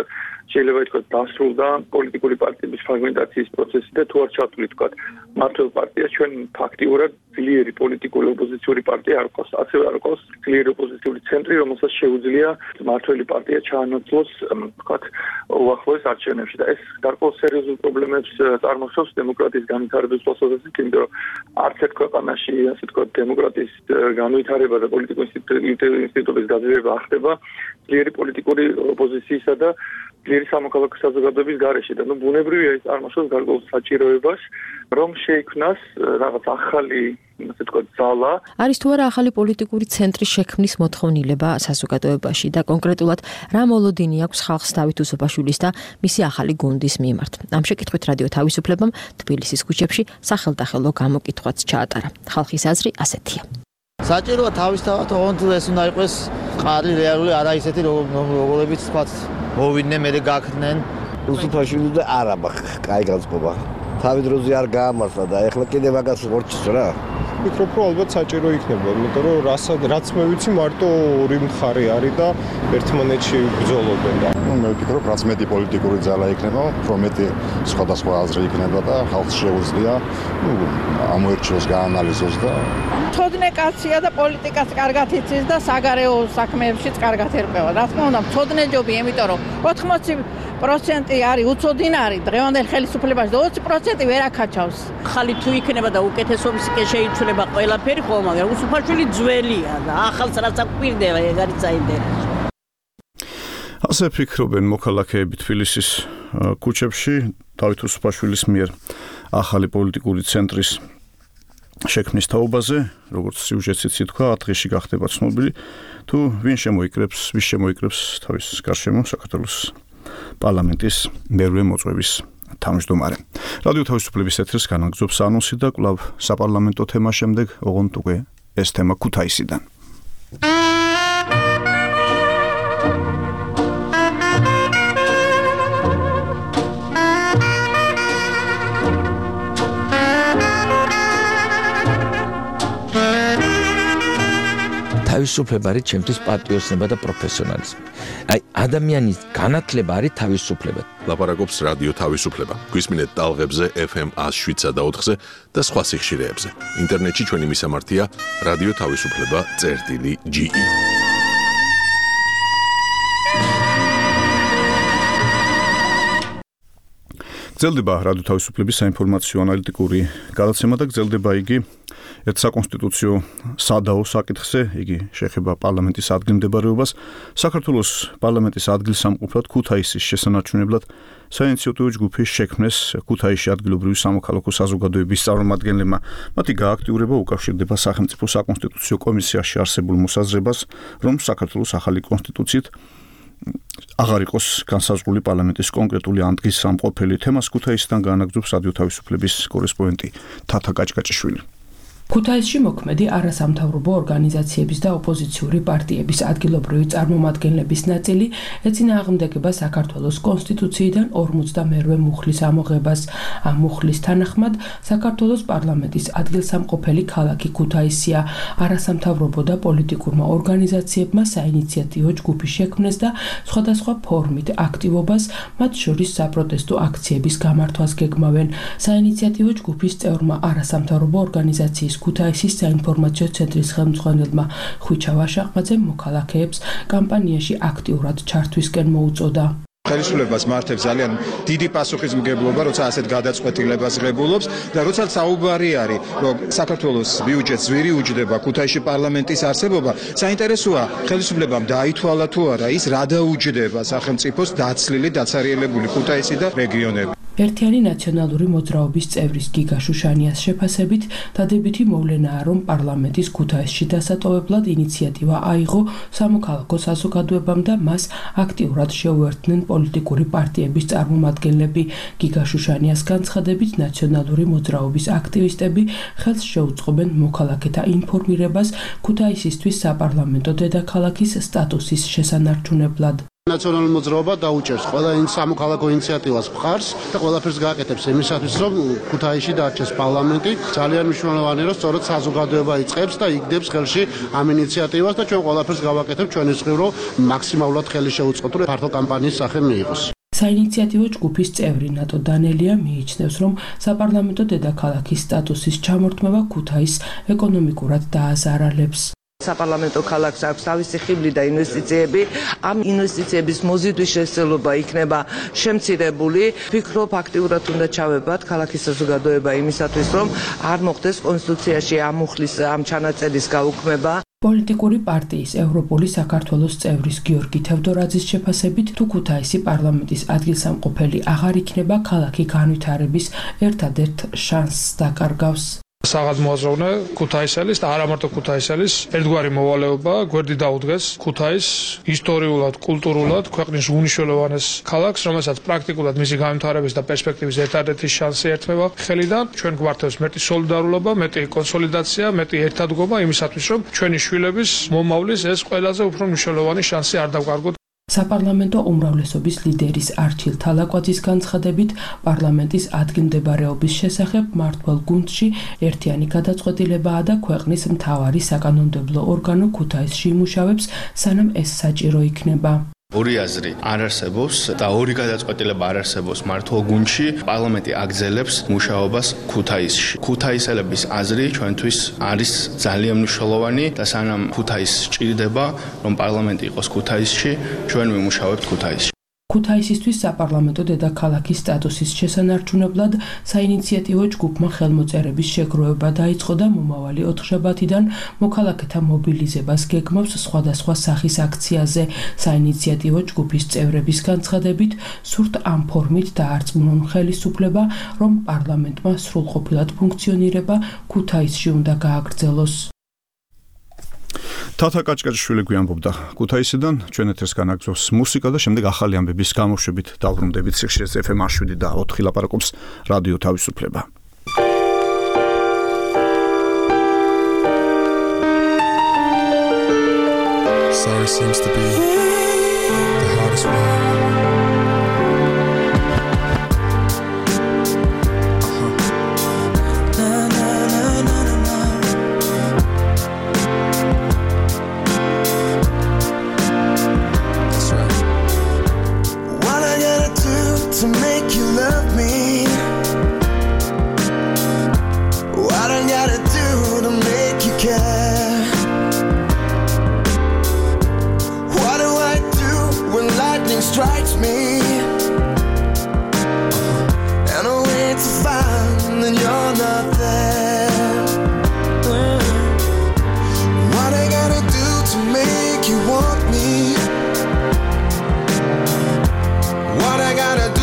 Speaker 15: შეიძლება ითქვას დასრულდა პოლიტიკური პარტიების ფრაგმენტაციის პროცესი და თუ არ ჩათვლით თქვათ მართლ პარტიას ჩვენ ფაქტიურად ძლიერი პოლიტიკური ოპოზიციური პარტია არ ყავს, ასევე არ ყავს ძლიერი ოპოზიციური ცენტრი, რომელსაც შეუძლია მართველი პარტია ჩაანაცვლოს თქვათ უახლოეს არჩევნებში და ეს გარკვეულ სერიოზულ პრობლემებს წარმოშობს დემოკრატიის განვითარების პროცესში, იმიტომ რომ არც ერთ ქვეყანაში ასე თქვათ დემოკრატიის განვითარება და პოლიტიკური ინსტიტუტების გაძლიერება არ ხდება ძლიერი პოლიტიკური ოპოზიციისა და ძლიერი სამოქალაქო საზოგადოების გარეშე და ნუ ბუნებრივია ის წარმოშობს გარკვეულ საჭიროებას რომ შეიქმნას რაღაც ახალი ასე თქვა ძალა
Speaker 17: არის თუ არა ახალი პოლიტიკური ცენტრის შექმნის მოთხოვნილება საზოგადოებაში და კონკრეტულად რა მოლოდინი აქვს ხალხს დავით უსუფაშვილის და მისი ახალი გუნდის მიმართ. ამ შეკითხვით რადიო თავისუფლებამ თბილისის ქუჩებში სახელდახელო გამოკითხვაც ჩაატარა. ხალხის აზრი ასეთია.
Speaker 20: საჭიროა თავისთავად ოღონდ ეს უნდა იყოს ყარი რეალური არა ისეთი როგორებიც თქვა მოვიდნენ მე გაქრნენ
Speaker 5: უსუფაშვილი და არა კაი განწყობა თავი დროზე არ გაამართლა და ეხლა კიდე მაგას ვორჩის რა
Speaker 11: ვფიქრობ რომ ალბათ საჭირო იქნება იმიტომ რომ რასაც რაც მე ვიცი მარტო ორი მხარე არის და ერთმანეთში ბრძოლობენ და
Speaker 6: ნუ მე ვფიქრობ რაც მეტი პოლიტიკური ძალა იქნება უფრო მეტი სხვადასხვა აზრი იქნება და ხალხს შეუძლია ნუ ამოერჩიოს გაანალიზოს და
Speaker 21: თოდნე კაცია და პოლიტიკას კარგად იცის და საგარეო საქმეებშიც კარგად ერკვევა. რა თქმა უნდა, თოდნე ჯობია, იმიტომ რომ ოთხმოცი პროცენტი არის უცოდინარი დღევანდელ ხელისუფლებაში და ოცი პროცენტი ვერ აკაჩავს.
Speaker 22: ხალი თუ იქნება და უკეთესობის კი შეიცვლება ყველაფერი ხო, მაგრამ უსუფაშვილი ძველია და ახალს რაც აკვირდება, ეგ არის საინტერესო.
Speaker 2: ასე ფიქრობენ მოქალაქეები თბილისის ქუჩებში დავით უსუფაშვილის მიერ ახალი პოლიტიკური ცენტრის შექმნის თაობაზე, როგორც სიუჟეტიც ითქვა, დღეში გახდება ცნობილი, თუ ვინ შემოიკრებს, ვის შემოიკრებს თავის გარშემო საქართველოს პარლამენტის მერვე მოწვევის თავმჯდომარე. რადიო თავისუფლების ეთერს განაგრძობს ანონსი და კვლავ საპარლამენტო თემა შემდეგ, ოღონდ უკვე ეს თემა ქუთაისიდან.
Speaker 23: თავისუფლება არის ჩემთვის პატრიოტიზმი და პროფესიონალიზმი. აი ადამიანის განათლება არის თავისუფლება.
Speaker 1: ლაპარაკობს რადიო თავისუფლება. გვისმინეთ ტალღებზე ეფ ემ one oh seven და four და სხვა სიხშირეებზე. ინტერნეტში ჩვენი მისამართია რადიო თავისუფლება წერტილი ჯი ი. გრძელდება რადიო თავისუფლების საინფორმაციო ანალიტიკური გადაცემა და გრძელდება იგი ერთ საკონსტიტუციო სადაო საკითხზე, იგი შეეხება პარლამენტის ადგილმდებარეობას. საქართველოს პარლამენტის ადგილსამყოფლად ქუთაისის შესანარჩუნებლად საინიციატივო ჯგუფის შექმნეს ქუთაისში ადგილობრივი სამოქალაქო საზოგადოების წარმომადგენლებმა. მათი გააქტიურება უკავშირდება სახელმწიფო საკონსტიტუციო კომისიაში არსებულ მოსაზრებას, რომ საქართველოს ახალი კონსტიტუციით აღარ იყოს განსაზღვრული პარლამენტის კონკრეტული ადგილსამყოფელი. თემას ქუთაისიდან განაგრძობს რადიო თავისუფლების კორესპონდენტი თათა კაჭკაჭიშვილი.
Speaker 24: ქუთაისში მოქმედი არასამთავრობო ორგანიზაციების და ოპოზიციური პარტიების ადგილობრივი წარმომადგენლების ნაწილი ეწინააღმდეგება საქართველოს კონსტიტუციიდან ორმოცდამერვე მუხლის ამოღებას. ამ მუხლის თანახმად საქართველოს პარლამენტის ადგილსამყოფელი ქალაქი ქუთაისია. არასამთავრობო და პოლიტიკურმა ორგანიზაციებმა საინიციატივო ჯგუფი შექმნეს და სხვადასხვა ფორმით აქტივობას, მათ შორის საპროტესტო აქციების გამართვას გეგმავენ. საინიციატივო ჯგუფის წევრმა არასამთავრობო ორგანიზაციის ქუთაისის საინფორმაციო ცენტრის ხელმძღვანელმა ხვიჩა ვაშაყმაძემ მოქალაქეებს კამპანიაში აქტიურად ჩართვისკენ მოუწოდა.
Speaker 7: ხელისუფლებას მართებს ძალიან დიდი პასუხისმგებლობა, როცა ასეთ გადაწყვეტილებას ღებულობს და როცა საუბარი არის, რომ საქართველოს ბიუჯეტს ვირი უჯდება ქუთაისში პარლამენტის არსებობა, საინტერესოა ხელისუფლებამ დაითვალა თუ არა ის რა დაუჯდება სახელმწიფოს დაცლილი დაცარიელებული ქუთაისი და რეგიონები.
Speaker 24: ერთიანი ნაციონალური მოძრაობის წევრის გიგა შუშანიას შეფასებით, დადებითი მოვლენაა, რომ პარლამენტის ქუთაისში დასატოვებლად ინიციატივა აიღო სამოქალაქო საზოგადოებამ და მას აქტიურად შეუერთდნენ პოლიტიკური პარტიების წარმომადგენლები. გიგა შუშანიას განცხადებით, ნაციონალური მოძრაობის აქტივისტები ხელს შეუწყობენ მოქალაქეთა ინფორმირებას ქუთაისისთვის საპარლამენტო დედაქალაქის სტატუსის შესანარჩუნებლად.
Speaker 25: ნაციონალური მოძრაობა დაუჭერს ყველა სამოქალაქო ინიციატივას მხარს და ყველაფერს გააკეთებს იმისათვის, რომ ქუთაისში დარჩეს პარლამენტი. ძალიან მნიშვნელოვანია, რომ სწორედ საზოგადოება იწყებს და იგდებს ხელში ამ ინიციატივას და ჩვენ ყველაფერს გავაკეთებთ ჩვენი მხრივ, რომ მაქსიმალურად ხელი შეუწყოთ, რომ ფართო კამპანიის სახე მიიღოს.
Speaker 24: საინიციატივო ჯგუფის წევრი ნატო დანელია მიიჩნევს, რომ საპარლამენტო დედაქალაქის სტატუსის ჩამორთმევა ქუთაისს ეკონომიკურად დააზარალებს.
Speaker 3: საპარლამენტო ქალაქს აქვს თავისი ხიბლი და ინვესტიციები. ამ ინვესტიციების მოზიდვის შესაძლებლობა იქნება შემცირებული. ვფიქრობ, აქტიურად უნდა ჩავებათ ქალაქის საზოგადოება იმისათვის, რომ არ მოხდეს კონსტიტუციაში ამ მუხლის ამ ჩანაწერის გაუქმება.
Speaker 24: პოლიტიკური პარტიის ევროპული საქართველოს წევრის გიორგი თევდორაძის შეფასებით, თუ ქუთაისი პარლამენტის ადგილსამყოფელი აღარ იქნება, ქალაქი განვითარების ერთადერთ შანსს დაკარგავს.
Speaker 4: საღად მოაზროვნე ქუთაისელის და არა მარტო ქუთაისელის ერთგვარი მოვალეობა გვერდი დაუდგეს ქუთაისს ისტორიულად, კულტურულად ქვეყნის უნიშნულოვანეს ქალაქს, რომელსაც პრაქტიკულად მისი განვითარების და პერსპექტივის ერთადერთი შანსი ერთმევა ხელიდან. ჩვენ გვართებს მეტი სოლიდარულობა, მეტი კონსოლიდაცია, მეტი ერთადგომა იმისათვის, რომ ჩვენი შვილების მომავლის ეს ყველაზე უფრო მნიშვნელოვანი შანსი არ დავკარგოთ.
Speaker 24: საპარლამენტო უმრავლესობის ლიდერის არჩილ თალაკვაძის განცხადებით, პარლამენტის ადგილმდებარეობის შესახებ მმართველ გუნდში ერთიანი გადაწყვეტილებაა და ქვეყნის მთავარი საკანონმდებლო ორგანო ქუთაისში იმუშავებს, სანამ ეს საჭირო იქნება.
Speaker 8: ორი აზრი არ არსებობს და ორი გადაწყვეტილება არ არსებობს მართლ გუნდში. პარლამენტი აგზელებს მუშაობას ქუთაისში. ქუთაისელების აზრი ჩვენთვის არის ძალიან მნიშვნელოვანი და სანამ ქუთაისს სჭირდება, რომ პარლამენტი იყოს ქუთაისში, ჩვენ ვიმუშავებთ ქუთაისში.
Speaker 24: ქუთაისისთვის საპარლამენტო დედაქალაქის სტატუსის შესანარჩუნებლად საინიციატივო ჯგუფმა ხელმოწერების შეგროვება დაიწყო და მომავალი ოთხშაბათიდან მოქალაქეთა მობილიზებას გეგმავს სხვადასხვა სახის აქციაზე. საინიციატივო ჯგუფის წევრების განცხადებით, სურთ ამ ფორმით დაარწმუნონ ხელისუფლება, რომ პარლამენტმა სრულყოფილად ფუნქციონირება ქუთაისში უნდა გააგრძელოს.
Speaker 2: თათა კაჭკაჭიშვილი გვიამბობდა ქუთაისიდან, ჩვენ ეთერს განაგრძობს მუსიკა და შემდეგ ახალი ამბების გამოშვებით დავბრუნდებით სიხშირეზე ეფ ემ შვიდი და ოთხი ლაპარაკობს რადიო თავისუფლება. Sorry seems to be the hardest one.
Speaker 10: To make you love me, what I gotta do to make you care? What do I do when lightning strikes me? And I wait to find that you're not there. What I gotta do to make you want me? What I gotta do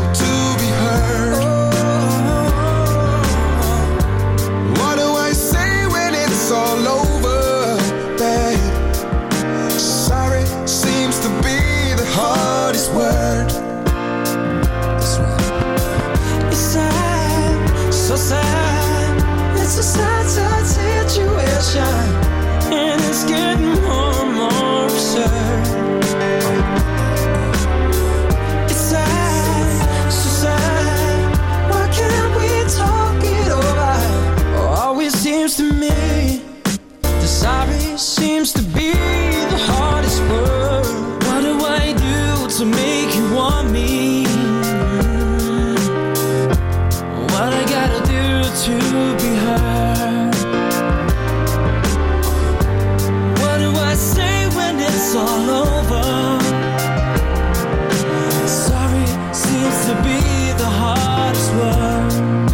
Speaker 10: word. That's right. It's sad, so sad. It's a sad, sad situation, and it's getting more and more absurd. It's sad, so sad. Why can't we talk it over? Oh, always seems to me the sorry seems to be the hardest word. What do I do to make you want me? What I gotta do to be heard? What do I say when it's all over? Sorry seems to be the hardest word.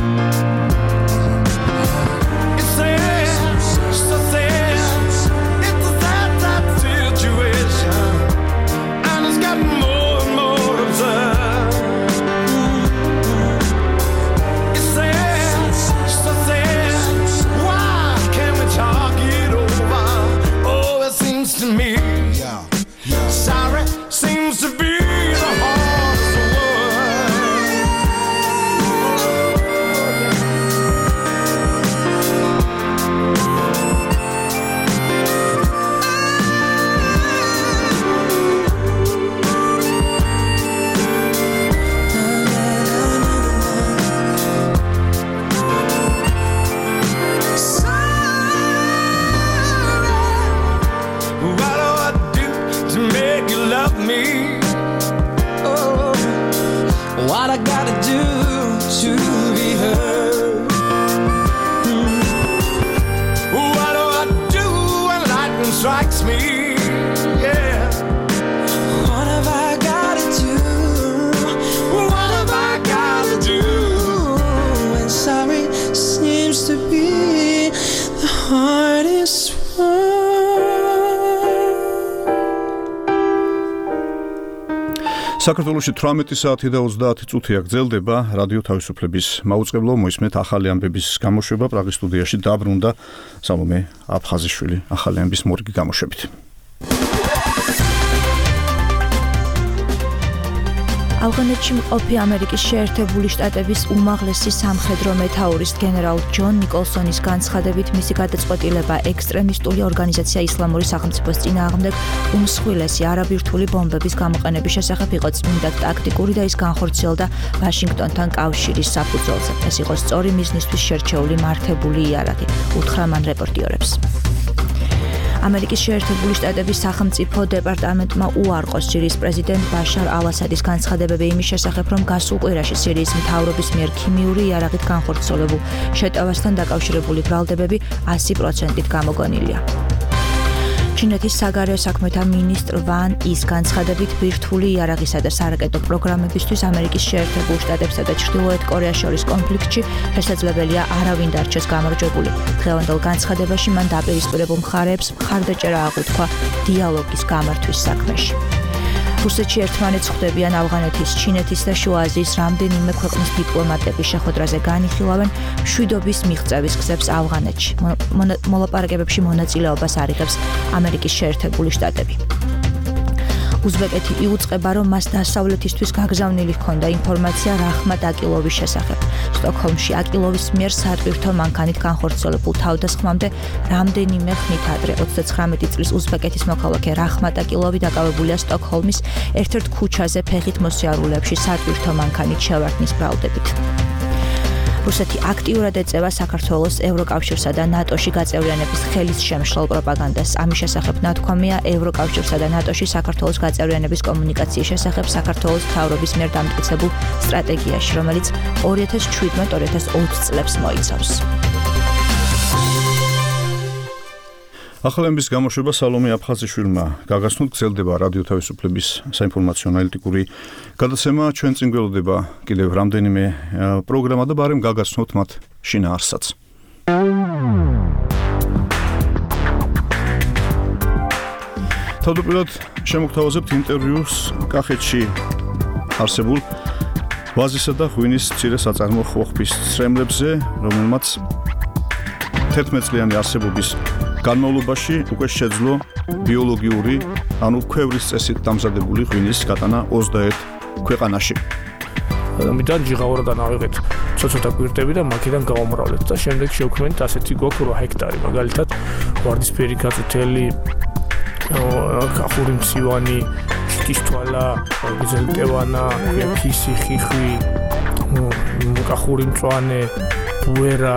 Speaker 10: It's sad, so sad. It's a sad, sad situation, and it's got more. To me, yeah, yeah. Sorry seems to be the hardest word. gotta do to be heard? Mm. What do I do when lightning strikes me? Yeah. What have I gotta do? What have I gotta do? And sorry seems to be the hardest one.
Speaker 2: საქართველოში თვრამეტი საათი და ოცდაათი წუთია გრძელდება რადიო თავისუფლების მაუწყებლო მოისმენთ ახალი ამბების გამოშვება პრაღის სტუდიაში დაბრუნდა სალომე აფხაზიშვილი ახალი ამბის მორგი გამოშვებით.
Speaker 9: ავღანეთში მყოფი ამერიკის შეერთებული შტატების უმაღლესი სამხედრო მეთაურის გენერალ ჯონ ნიკოლსონის განცხადებით მისი გადაწყვეტილება ექსტრემისტული ორგანიზაცია ისლამური სახელმწიფოს წინააღმდეგ უმსხვილესი არაბირთული ბომბების გამოყენების შესახებ იყო წმინდა ტაქტიკური და ის განხორციელდა ვაშინგტონთან კავშირის საფუძველზე. ეს იყო სწორი მიზნისთვის შერჩეული მართებული იარაღი, უთხრა მან რეპორტიორებს. ამერიკის შეერთებული შტატების სახელმწიფო დეპარტამენტმა უარყოს სირიის პრეზიდენტ ბაშარ ალ-ასადის განცხადებები იმის შესახებ, რომ გასულ კვირაში სირიის მთავრობის მიერ ქიმიური იარაღით განხორციელებულ შეტევასთან დაკავშირებული ბრალდებები ასი პროცენტით გამოგონილია. ჩინეთის საგარეო საქმეთა მინისტრ ვან ის განცხადებით ბირთვული იარაღისა და სარაკეტო პროგრამებისთვის ამერიკის შეერთებულ შტატებსა და ჩრდილოეთ კორეას შორის კონფლიქტში შესაძლებელია არავინ დარჩეს გამარჯვებული. დღევანდელ განცხადებაში მან დაპირისპირებულ მხარეებს მხარდაჭერა აღუთქვა დიალოგის გამართვის საქმეში. რუსეთში ერთმანეთს ხვდებიან ავღანეთის, ჩინეთის და შუა აზიის რამდენიმე ქვეყნის დიპლომატები შეხვედრაზე განიხილავენ მშვიდობის მიღწევის გზებს ავღანეთში. მოლაპარაკებებში მონაწილეობას არიღებს ამერიკის შეერთებული შტატები. უზბეკეთი იუწყება, რომ მას დასავლეთისთვის გაგზავნილი ჰქონდა ინფორმაცია რაჰმატ აკილოვის შესახებ. სტოკჰოლმში აკილოვის მიერ სატვირთო მანქანით განხორციელებულ თავდასხმამდე რამდენიმე ხნით ადრე ოცდაცხრამეტი წლის უზბეკეთის მოქალაქე რაჰმატ აკილოვი დაკავებულია სტოკჰოლმის ერთ-ერთ ქუჩაზე ფეხით მოსიარულეებში სატვირთო მანქანით შევარდნის ბრალდებით. რუსეთი აქტიურად ეწევა საქართველოს ევროკავშირსა და ნატოში გაწევრიანების ხელის შემშლელ პროპაგანდას. ამის შესახებ ნათქვამია ევროკავშირსა და ნატოში საქართველოს გაწევრიანების კომუნიკაციის შესახებ საქართველოს მთავრობის მიერ დამტკიცებულ სტრატეგიაში, რომელიც ორი ათას შვიდმეტ ორი ათას ოცი წლებს მოიცავს.
Speaker 2: ახალების გამოშვება სალომე აფხაზიშვილმა გაგაცნოთ გრძელდება რადიო თავისუფლების საინფორმაციო ანალიტიკური გადაცემა. ჩვენ წინ გველოდება კიდევ რამდენიმე პროგრამა და ბარემ გაგაცნოთ მათ შინაარსსაც. თავდაპირველად შემოგთავაზებთ ინტერვიუს კახეთში არსებულ ვაზისა და ღვინის მცირე საწარმო ხვოხბის ცრემლებზე, რომელმაც თერთმეტ წლიანი არსებობის განმავლობაში უკვე შეძლო ბიოლოგიური, ანუ ქვევრის წესით დამზადებული ღვინის გატანა ოცდაერთ ქვეყანაში.
Speaker 12: ამიტომ ჯიღაურიდან ავიღეთ ცოტა კვირტები და მაქედან გავამრავლეთ და შემდეგ შევქმნით ასეთი გვაქვს ორი ჰექტარი, მაგალითად ვარდისფერი გაწითელი, კახური მცივანი, შტიშთვალა, გზელტევანა, ქისი, ხიხვი, კახური მწვანე, ბუერა.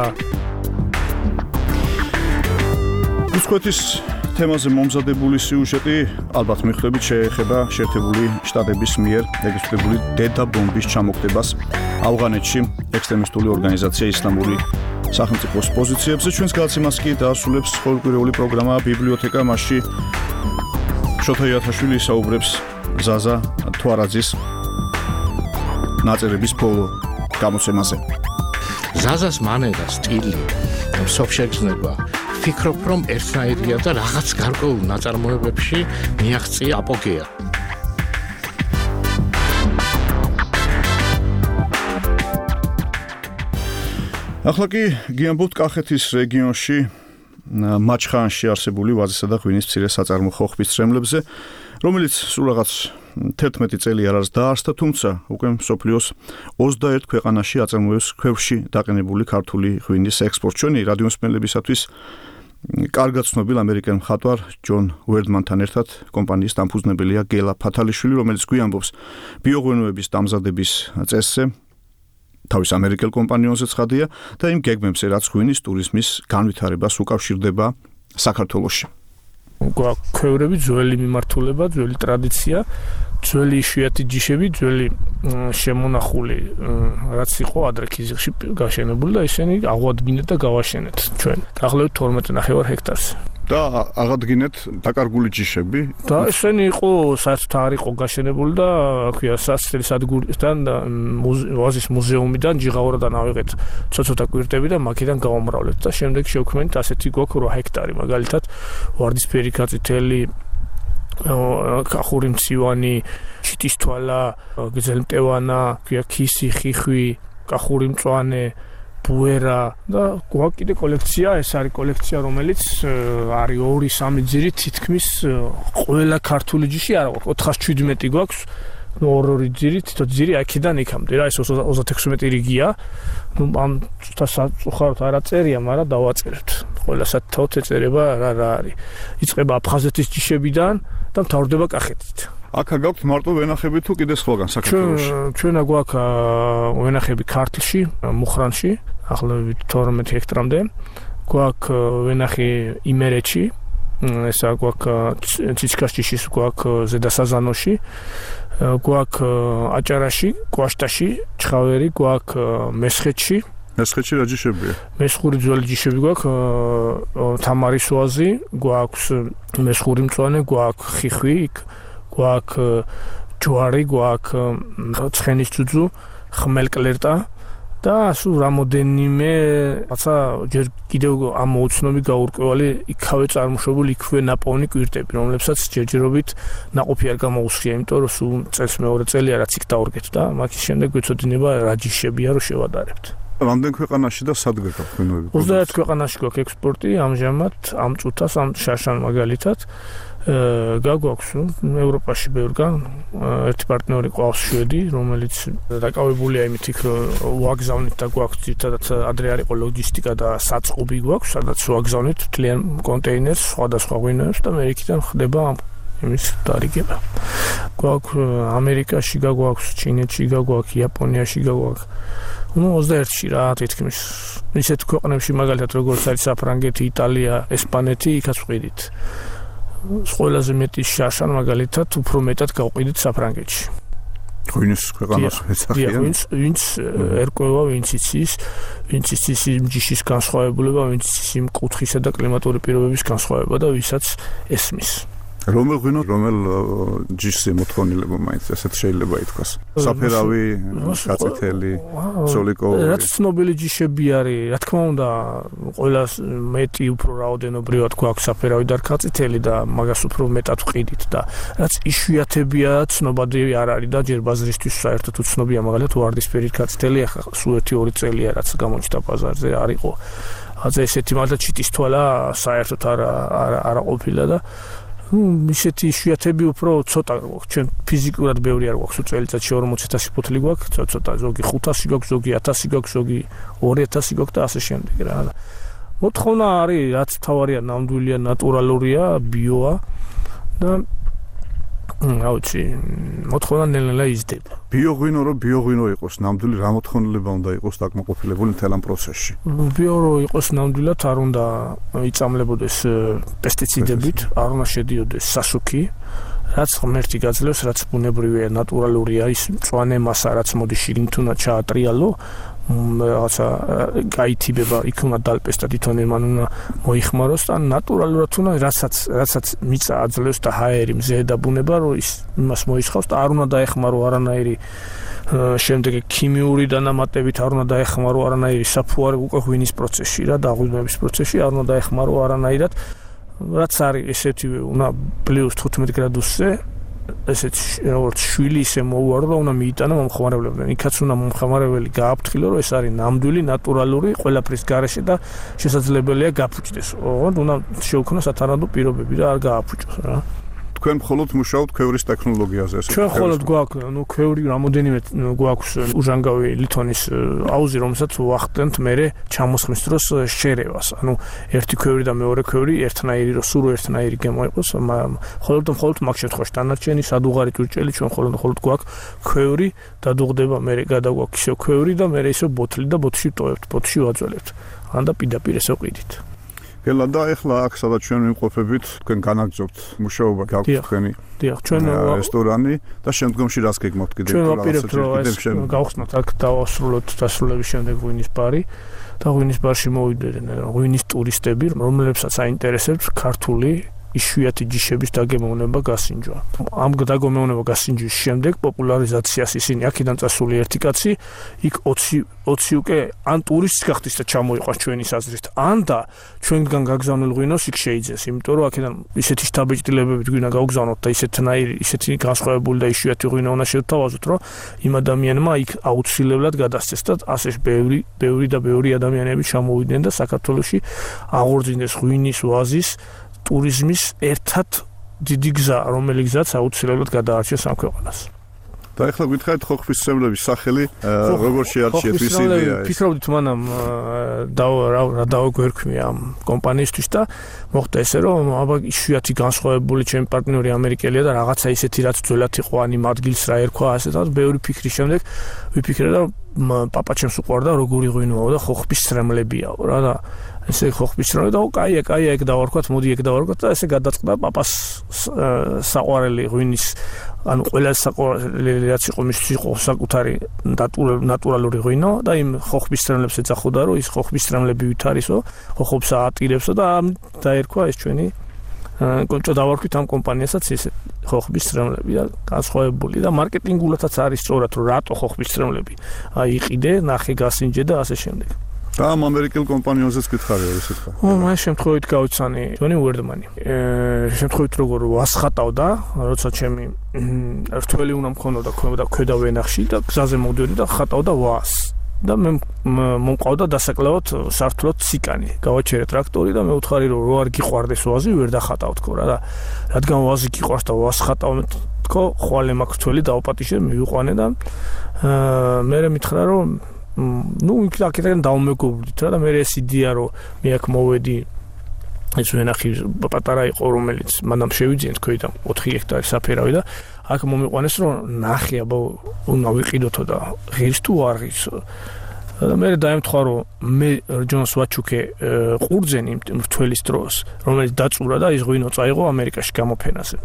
Speaker 12: რუსეთის თემაზე მომზადებული სიუჟეტი ალბათ მიხვდებით შეეხება შეერთებული შტატების მიერ რეგისტრირებული დედა ბომბის ჩამოგდებას ავღანეთში ექსტრემისტული ორგანიზაცია ისლამური სახელმწიფოს პოზიციებზე. ჩვენს გადაცემას კი დაასრულებს ყოველკვირეული პროგრამა ბიბლიოთეკა, მასში შოთა იათაშვილი ისაუბრებს ზაზა თვარაძის ნაწერების ბოლო გამოცემაზე.
Speaker 13: ზაზას მანერა, სტილი, სოფშეგრძნება ვფიქრობ, რომ ერთნაირია და რაღაც გარკვეულ ნაწარმოებებში მიაღწია აპოგეა.
Speaker 2: ახლა კი გიამბობთ კახეთის რეგიონში მაჩხანში არსებული ვაზისა და ღვინის მცირე საწარმო ხვოხბის ცრემლებზე, რომელიც სულ რაღაც თერთმეტი წელი არ არის დაარსდა, თუმცა უკვე მსოფლიოს ოცდაერთ ქვეყანაში აწარმოებს ქვევში დაყენებული ქართული ღვინის ექსპორტს. ჩვენი რადიომსმენელებისათვის კარგად ცნობილ ამერიკელ მხატვარ ჯონ ვერდმანთან ერთად კომპანიის დამფუძნებელია გელა ფათალიშვილი, რომელიც გვიამბობს ბიოღვინოების დამზადების წესზე, თავის ამერიკელ კომპანიონზე ცხადია და იმ გეგმებზე, რაც ღვინის ტურიზმის განვითარებას უკავშირდება საქართველოში.
Speaker 12: გვაქვს ქვევრები, ძველი მიმართულება, ძველი ტრადიცია
Speaker 4: ძველი იშვიათი ჯიშები, ძველი შემონახული რაც იყო ადრე ქიზიყში გაშენებული და ისინი აღვადგინეთ და გავაშენეთ ჩვენ. დაახლოებით თორმეტ ნახევარ ჰექტარს.
Speaker 12: და აღადგინეთ დაკარგული ჯიშები
Speaker 4: და ესენი იყო საერთოდ არ იყო გაშენებული და ქვია სასწრაფო სადგურიდან და ვაზის მუზეუმიდან ჯიღაურიდან ავიღეთ ცოტა კვირტები და მაქედან გავამრავლეთ და შემდეგ შევქმნით ასეთი გვაქვს ორი ჰექტარი მაგალითად ვარდისფერი კაწითელი კახური მცივანი ჩიტისთვალა გზელმტევანა ქვია ქისი ხიხვი კახური მწვანე ბუერა და გვაქვს კიდე კოლექცია, ეს არის კოლექცია, რომელიც არის ორი სამი ძირი თითქმის ყველა ქართული ჯიში არა გვაქვს, ოთხას შვიდმეტი გვაქვს, ორ-ორი ძირი, თითო ძირი აქედან იქამდე რა, ეს ოცდაექვსმეტი რიგია. ნუ ამ წუხაროთ არა წერია, მაგრამ დავაწერებთ. ყველა სათაოთ ეწერება რა რა არის. იწყება აფხაზეთის ჯიშებიდან და მთავრდება კახეთით.
Speaker 12: აქ გაქვთ მარტო ვენახები თუ კიდე სხვაგან საქართველოში?
Speaker 4: ჩვენა გვაქვს ვენახები ქართლში, მუხრანში, ახლავებით თორმეტ ჰექტრამდე. გვაქვს ვენახი იმერეთში, ესა გვაქვს ციცკაშჩიშის გვაქვს ზედასაზანოში, გვაქვს აჭარაში, კვაშტაში, ჩხავერი, გვაქვს მესხეთში.
Speaker 12: მესხეთში რა ჯიშებია?
Speaker 4: მესხური ძველი ჯიშები გვაქვს, თამარის ვაზი, გვაქვს მესხური მწვანე, გვაქვს ხიხვი, გვაქვს ჯვარი, გვაქვს ცხენის ძუძუ, ხმელკლერტა და სულ რამოდენიმე რაცა ჯერ კიდევ ამ მოუცნობი გაურკვევალი იქავე წარმოშობილი იქვე ნაპოვნი კვირტები, რომლებსაც ჯერჯერობით ნაყოფი არ გამოუსხია, იმიტომ რომ სულ წელს მეორე წელია რაც იქ დაურგეთ და მაქის შემდეგ გვეცოდინება რა ჯიშებია რომ შევადარებთ.
Speaker 12: რამდენ ქვეყანაში და სად გაქვთ ღვინოები?
Speaker 4: ოცდაერთ ქვეყანაში გვაქვს ექსპორტი, ამჟამად ამ წუთას, ამ შაშან მაგალითად გაგვაქვს ევროპაში ბევრგან ერთი პარტნიორი ყავს შვედი, რომელიც დაკავებულია იმით იქ რომ ვაგზავნით და გვაქვს ძირითადად ადრე არ იყო ლოგისტიკა და საწყობი გვაქვს, სადაც ვაგზავნით მთლიან კონტეინერს, სხვადასხვა ღვინოებს და ამერიკიდან ხდება იმის დარიგება. გვაქვს ამერიკაში გაგვაქვს, ჩინეთში გაგვაქვს, იაპონიაში გაგვაქვს. ნუ ოცდაერთში რა თითქმის ისეთ ქვეყნებში მაგალითად როგორც არის საფრანგეთი, იტალია, ესპანეთი, იქაც ვყიდით. ყველაზე მეტი შაშან მაგალითად უფრო მეტად გავყიდით საფრანგეთში.
Speaker 12: ღვინის ქვეყანას ეცახიან?
Speaker 4: ვინც ვინც ერკვევა, ვინც იცის, ვინც იცის იმ ჯიშის განსხვავებულება, ვინც იცის იმ კუთხისა და კლიმატური პირობების განსხვავება და ვისაც ესმის.
Speaker 12: რომელ ღვინო, რომელ ჯიშზე მოთხოვნილება მაინც ესეთ შეიძლება ითქვას? საფერავი, კაწითელი, ზოლიკოვი.
Speaker 4: რაც ცნობილი ჯიშები არის, რა თქმა უნდა, ყველას მეტი უფრო რაოდენობრივად გვაქვს საფერავი და კაწითელი და მაგას უფრო მეტად ვყიდით და რაც იშვიათებია, ცნობადი არ არის და ჯერ ბაზრისთვის საერთოდ უცნობია, მაგალითად ვარდისფერი კაწითელი ახლა სულ ერთი ორი წელია რაც გამოჩნდა ბაზარზე, არ იყო. ასე ესეთი მაგრამ ჩიტისთვალა საერთოდ არ არ ყოფილა და ისეთი იშვიათები უფრო ცოტა გვაქვს, ჩვენ ფიზიკურად ბევრი არ გვაქვს, წელიწადში ორმოცი ათასი ფოთლი გვაქვს, ცოტა ზოგი ხუთასი გვაქვს, ზოგი ათასი გვაქვს, ზოგი ორი ათასი გვაქვს და ასე შემდეგ რა. მოთხოვნა არის, რაც თავარია ნამდვილია, ნატურალურია, ბიოა და რა ვიცი, მოთხოვნა ნელ-ნელა იზრდება.
Speaker 12: ბიოღვინო რომ ბიოღვინო იყოს, ნამდვილი რა მოთხოვნილება უნდა იყოს დაკმაყოფილებული მთელ ამ პროცესში?
Speaker 4: ბიო რო იყოს ნამდვილად არ უნდა იწამლებოდეს პესტიციდებით, არ უნდა შედიოდეს სასუქი, რაც ღმერთი გაძლევს, რაც ბუნებრივია, ნატურალურია, ის მწვანე მასა, რაც მოდის შიგნით უნდა ჩაატრიალო, რაღაცა გაითიბება, იქ უნდა დალპეს და თვითონ მან უნდა მოიხმაროს და ნატურალურად უნდა რასაც რასაც მიწა აძლევს და ჰაერი მზე და ბუნება რომ ის იმას მოიხავს და არ უნდა დაეხმარო არანაირი შემდეგ ქიმიური დანამატებით არ უნდა დაეხმარო არანაირი საფუარი უკვე ღვინის პროცესში რა და აღვინების პროცესში არ უნდა დაეხმარო არანაირად რაც არის ესეთივე უნდა პლუს თხუთმეტ გრადუსზე ესეც როგორც შვილი ისე მოუარო და უნდა მიიტანა მომხმარებლებთან. იქაც უნდა მომხმარებელი გააფრთხილო, რომ ეს არის ნამდვილი, ნატურალური, ყველაფრის გარეშე და შესაძლებელია გაფუჭდეს. ოღონდ უნდა შევქნას სათანადო პირობები და არ გააფუჭოს რა.
Speaker 12: თქვენ მხოლოდ მუშაობთ ქვევრის ტექნოლოგიაზე ესე.
Speaker 4: ჩვენ მხოლოდ გვაქვს, ნუ ქვევრი რამოდენიმე გვაქვს უჟანგავი ლითონის აუზი, რომელსაც ვახდენთ მერე ჩამოსხმის დროს შერევას. ანუ ერთი ქვევრი და მეორე ქვევრი ერთნაირი რო სულ ერთნაირი გამოიყოს, მხოლოდ მხოლოდ მაგ შემთხვევაში დანარჩენი სადუღარი ჭურჭელი ჩვენ მხოლოდ მხოლოდ გვაქვს ქვევრი დადუღდება, მერე გადაგვაქვს ისე ქვევრი და მერე ისე ბოთლი და ბოთლში ტოვებთ, ბოთლში ვაძველებთ. ან და პირდაპირ ესე ვყიდით.
Speaker 12: გელა და ეხლა აქ სადაც ჩვენ ვიმყოფებით, თქვენ განაგზობთ მუშაობა გაქვთ თქვენი.
Speaker 14: დიახ, ჩვენ
Speaker 12: რესტორანი და შემდგომში რას გეგმავთ კიდევ?
Speaker 14: ჩვენ ვაპირებთ რომ ეს გავხსნათ აქ დავასრულოთ დასრულების შემდეგ ღვინის ბარი და ღვინის ბარში მოვიდნენ ღვინის ტურისტები, რომლებსაც აინტერესებს ქართული იშვიათი ჯიშების დაგემოვნება გასინჯვა. ამ დაგემოვნება გასინჯვის შემდეგ პოპულარიზაციას ისინი აქედან წასული ერთი კაცი, იქ ოცი ოცი უკვე ან ტურისტს გახდის და ჩამოიყვანს ჩვენი საზრით, ან და ჩვენგან გაგზავნილ ღვინოს იქ შეიძეს, იმიტომ რომ აქედან ისეთი შთაბეჭდილებებით გვინდა გავგზავნოთ და ისეთნაირი, ისეთი განსხვავებული და იშვიათი ღვინო უნდა შევთავაზოთ, რომ იმ ადამიანმა იქ აუცილებლად გადასცეს და ასე ბევრი, ბევრი და ბევრი ადამიანები ჩამოვიდნენ და საქართველოში აღორძინეს ღვინის ვაზის ტურიზმის ერთად დიდი გზა, რომელიც გზაც აუცილებლად გადაარჩეს ამ ქვეყანას.
Speaker 12: და ეხლა გითხარით ხოხბის წევრების სახელი როგორ შეარჩიეთ ვისი იდეაა ეს?
Speaker 14: ფიქრობთ მანამ რა დავაგვერქვი ამ კომპანიისთვის და მოხდა ესე რომ აბა იშვიათი განსხვავებული ჩემი პარტნიორი ამერიკელია და რაღაცა ისეთი რაც ძველად იყო ან იმ ადგილს რა ერქვა ასე და ბევრი ფიქრის შემდეგ ვიფიქრე და პაპა ჩემს უყვარდა როგორი ღვინოა და ხოხბის წრემლებიაო რა და ესე ხოხბის წრემლები და კაია კაია ეგ დავარქვათ მოდი ეგ დავარქვათ და ესე გადაწყდა პაპას საყვარელი ღვინის ანუ ყველა საყვარელი რაც იყო მისთვის იყო საკუთარი ნატურალური ღვინო და იმ ხოხბის წრემლებს ეძახოდა რომ ის ხოხბის წრემლები ვითარისო ხოხობს აატირებსო და დაერქვა ეს ჩვენი კონტრო დავარქვით ამ კომპანიასაც ეს ხოხბის წრემლები და განსხვავებული და მარკეტინგულადაც არის სწორად რომ რატო ხოხბის წრემლები აი იყიდე ნახე გასინჯე და ასე შემდეგ
Speaker 12: და ამ ამერიკელ კომპანიაზეც გითხარია ესე თქვა.
Speaker 14: ო, მას შემთხვევით გავიცანი ჯონი უერდმანი. ეე შემთხვევით როგორ ვასხატავდა, როცა ჩემი რთველი უნდა მქონოდა და ქვედა ვენახში და გზაზე მოვდიოდი და ხატავდა ვას. და მე მომყავდა დასაკლავად სართულად სიკანი. გავაჩერე ტრაქტორი და მე ვუთხარი რომ რო არ გიყვარდეს ვაზი, ვერ დახატავ თქო რა და რადგან ვაზი გიყვარს და ვასხატავ თქო, ხვალე მაქვს თველი დავაპატიშე, მივიყვანე და მე მითხრა რომ ну, იქიდან დავმეგობრდით რა და მე ეს იდეა რომ მე აქ მოვედი ეს ვენახი პატარა იყო რომელიც მანამ შევიძინე თქვენ ოთხი ჰექტარი საფერავი და აქ მომიყვანეს რომ ნახე აბა უნდა ვიყიდოთო და ღირს თუ არ ღირს და მე დაემთხვა რომ მე ჯონს ვაჩუკე ყურძენი მრთველის დროს რომელიც დაწურა და ის ღვინო წაიღო ამერიკაში გამოფენაზე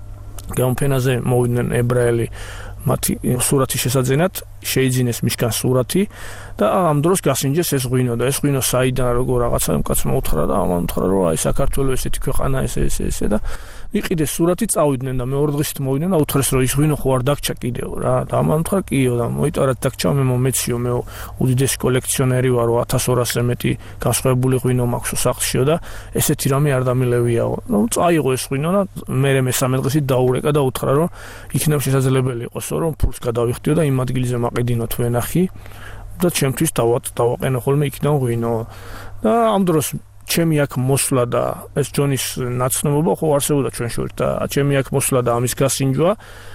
Speaker 14: გამოფენაზე მოვიდნენ ებრაელი მათი სურათი შესაძენად შეიძინეს მისგან სურათი და ამ დროს გასინჯეს ეს ღვინო და ეს ღვინო საიდან როგორ რაღაცა კაცმა უთხრა და ამან უთხრა რომ აი საქართველოს ესეთი ქვეყანა ესე ესე ესე და იყიდეს სურათი წავიდნენ და მეორე დღეში მოვიდნენ და უთხრეს რომ ის ღვინო ხო არ დაგჭა კიდევ რა და ამან უთხრა კიო და მოიტარა დაგჭა მე მომეციო მე უდიდესი კოლექციონერი ვარო ათას ორასზე მეტი განსხვავებული ღვინო მაქვსო სახლშიო და ესეთი რამე არ დამილევიაო ნუ წაიღო ეს ღვინო და მე მესამე დღეში დაურეკა და უთხრა რომ იქნებ შესაძლებელი იყოს რომ ფულს გადავიხდიო და იმ ადგილზე მაყედინოთ ვენახი და ჩემთვის დავაყენო ხოლმე იქიდან ღვინო და ამ დროს ჩემი აქ მოსვლა და ეს ჯონის ნაცნობობა ხო არსებობდა ჩვენ შორის და ჩემი აქ მოსვლა და ამის გასინჯვა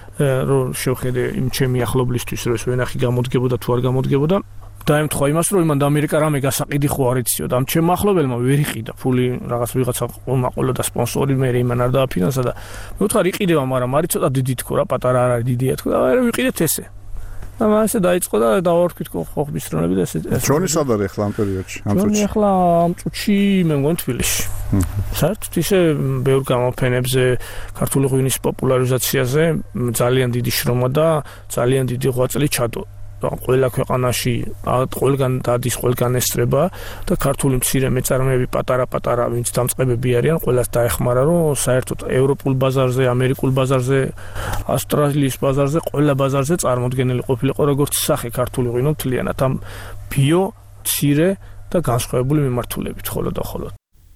Speaker 14: რომ შევხედე იმ ჩემი ახლობლისთვის რომ ეს ვენახი გამოდგებოდა თუ არ გამოდგებოდა დაემთხვა იმას რომ იმან ამერიკა რამე გასაყიდი ხო არ იციო და ამ ჩემ ახლობელმა ვერ იყიდა ფული რაღაც ვიღაცა ყოლა და სპონსორი მე იმან არ დააფინანსა და მე ვთქვი იყიდება მაგრამ არის ცოტა დიდი თქო რა პატარა არ არის დიდია თქო და ვერ ვიყიდეთ ესე და მასე დაიწყო და დავარქვით ხოხბის წრემლები და ესე
Speaker 12: ჯონი სად არის ახლა ამ პერიოდში ამ
Speaker 14: წუთში ჯონი ახლა ამ წუთში მე მგონი თბილისში საერთოდ ისე ბევრ გამოფენებზე ქართული ღვინის პოპულარიზაციაზე ძალიან დიდი შრომა და ძალიან დიდი ღვაწლი ჩადო ყველა ქვეყანაში ყველგან დადის ყველგან ესწრება და ქართული მცირე მეწარმეები პატარა-პატარა ვინც დამწყებები არიან ყველას დაეხმარა რომ საერთოდ ევროპულ ბაზარზე, ამერიკულ ბაზარზე, ავსტრალიის ბაზარზე, ყველა ბაზარზე წარმოდგენილი ყოფილიყო როგორც სახე ქართული ღვინო მთლიანად ამ ბიო, მცირე და განსხვავებული მიმართულებით ხოლო და ხოლო.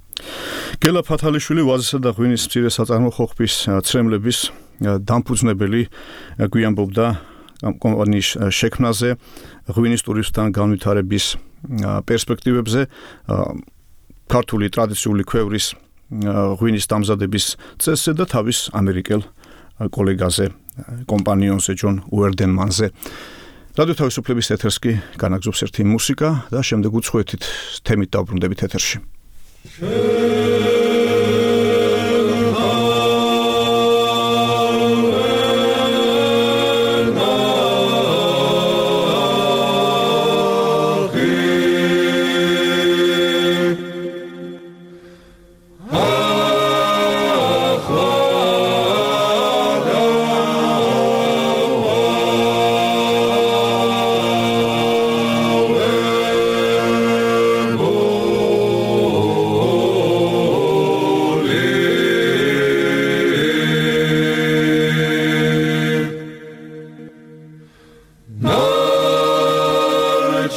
Speaker 12: გელა ფათალიშვილი ვაზისა და ღვინის მცირე საწარმო ხოხბის წრემლების დამფუძნებელი გვიანბობდა კომპანიის შექმნაზე, ღვინის ტურიზმთან განვითარების პერსპექტივებზე, ქართული ტრადიციული ქვევრის ღვინის დამზადების წესზე და თავის ამერიკელ კოლეგაზე, კომპანიონზე ჯონ უერდენმანზე. რადიო თავისუფლების ეთერს კი განაგზობს ერთი მუსიკა და შემდეგ უცხოეთით თემით დავბრუნდებით ეთერში.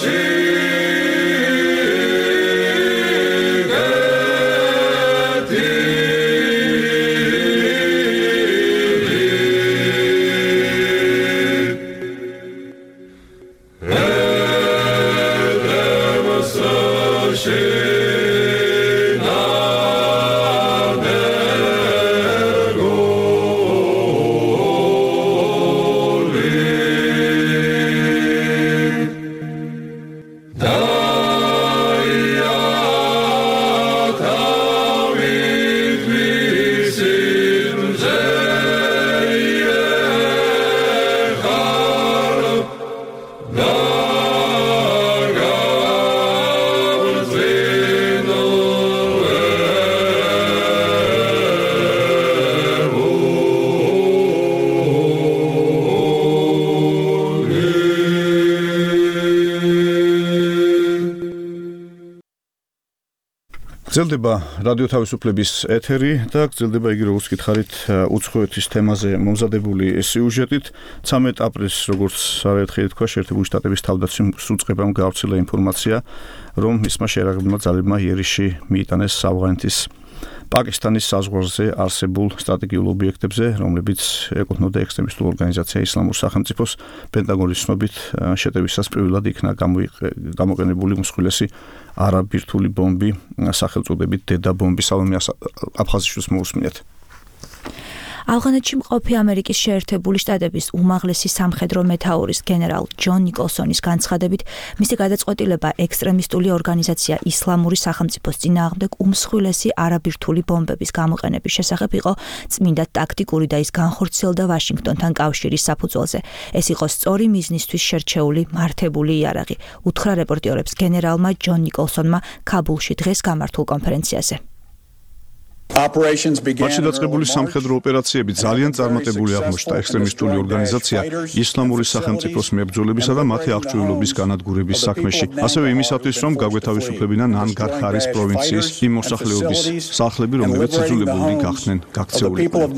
Speaker 2: გრძელდება რადიო თავისუფლების ეთერი და გრძელდება იგი როგორც გითხარით უცხოეთის თემაზე მომზადებული სიუჟეტით. ცამეტ აპრილს როგორც არაერთხელ თქვა შეერთებული შტატების თავდაცვის უწყებამ გავრცელა ინფორმაცია, რომ მისმა შერაგებულმა ძალებმა იერიში მიიტანეს ავღანეთის პაკისტანის საზღვარზე არსებულ სტრატეგიულ ობიექტებზე, რომლებიც ეკუთვნოდა ექსტრემისტულ ორგანიზაცია ისლამურ სახელმწიფოს. პენტაგონის ცნობით შეტევისას პირველად იქნა გამოყენებული უმსხვილესი არაბირთული ბომბი სახელწოდებით დედა ბომბი. სალომე აფხაზიშვილს მოусმინეთ.
Speaker 9: ავღანეთში მყოფი ამერიკის შეერთებული შტატების უმაღლესი სამხედრო მეთაურის გენერალ ჯონ ნიკოლსონის განცხადებით, მისი გადაწყვეტილება ექსტრემისტული ორგანიზაცია ისლამური სახელმწიფოს წინააღმდეგ უმსხვილესი არაბირთული ბომბების გამოყენების შესახებ იყო წმინდა ტაქტიკური და ის განხორციელდა ვაშინგტონთან კავშირის საფუძველზე. ეს იყო სწორი მიზნისთვის შერჩეული მართებული იარაღი, უთხრა რეპორტიორებს გენერალმა ჯონ ნიკოლსონმა ქაბულში დღეს გამართულ კონფერენციაზე.
Speaker 2: მაშინ დაწყებული სამხედრო ოპერაციები ძალიან წარმატებული აღმოჩნდა ექსტრემისტული ორგანიზაცია ისლამური სახელმწიფოს მებრძოლებისა და მათი აღჭურვილობის განადგურების საქმეში. ასევე იმისათვის, რომ გაგვეთავისუფლებინა ნანგარჰარის პროვინციის იმ მოსახლეობის სახლები, რომლებიც იძულებულნი გახდნენ გაქცეული.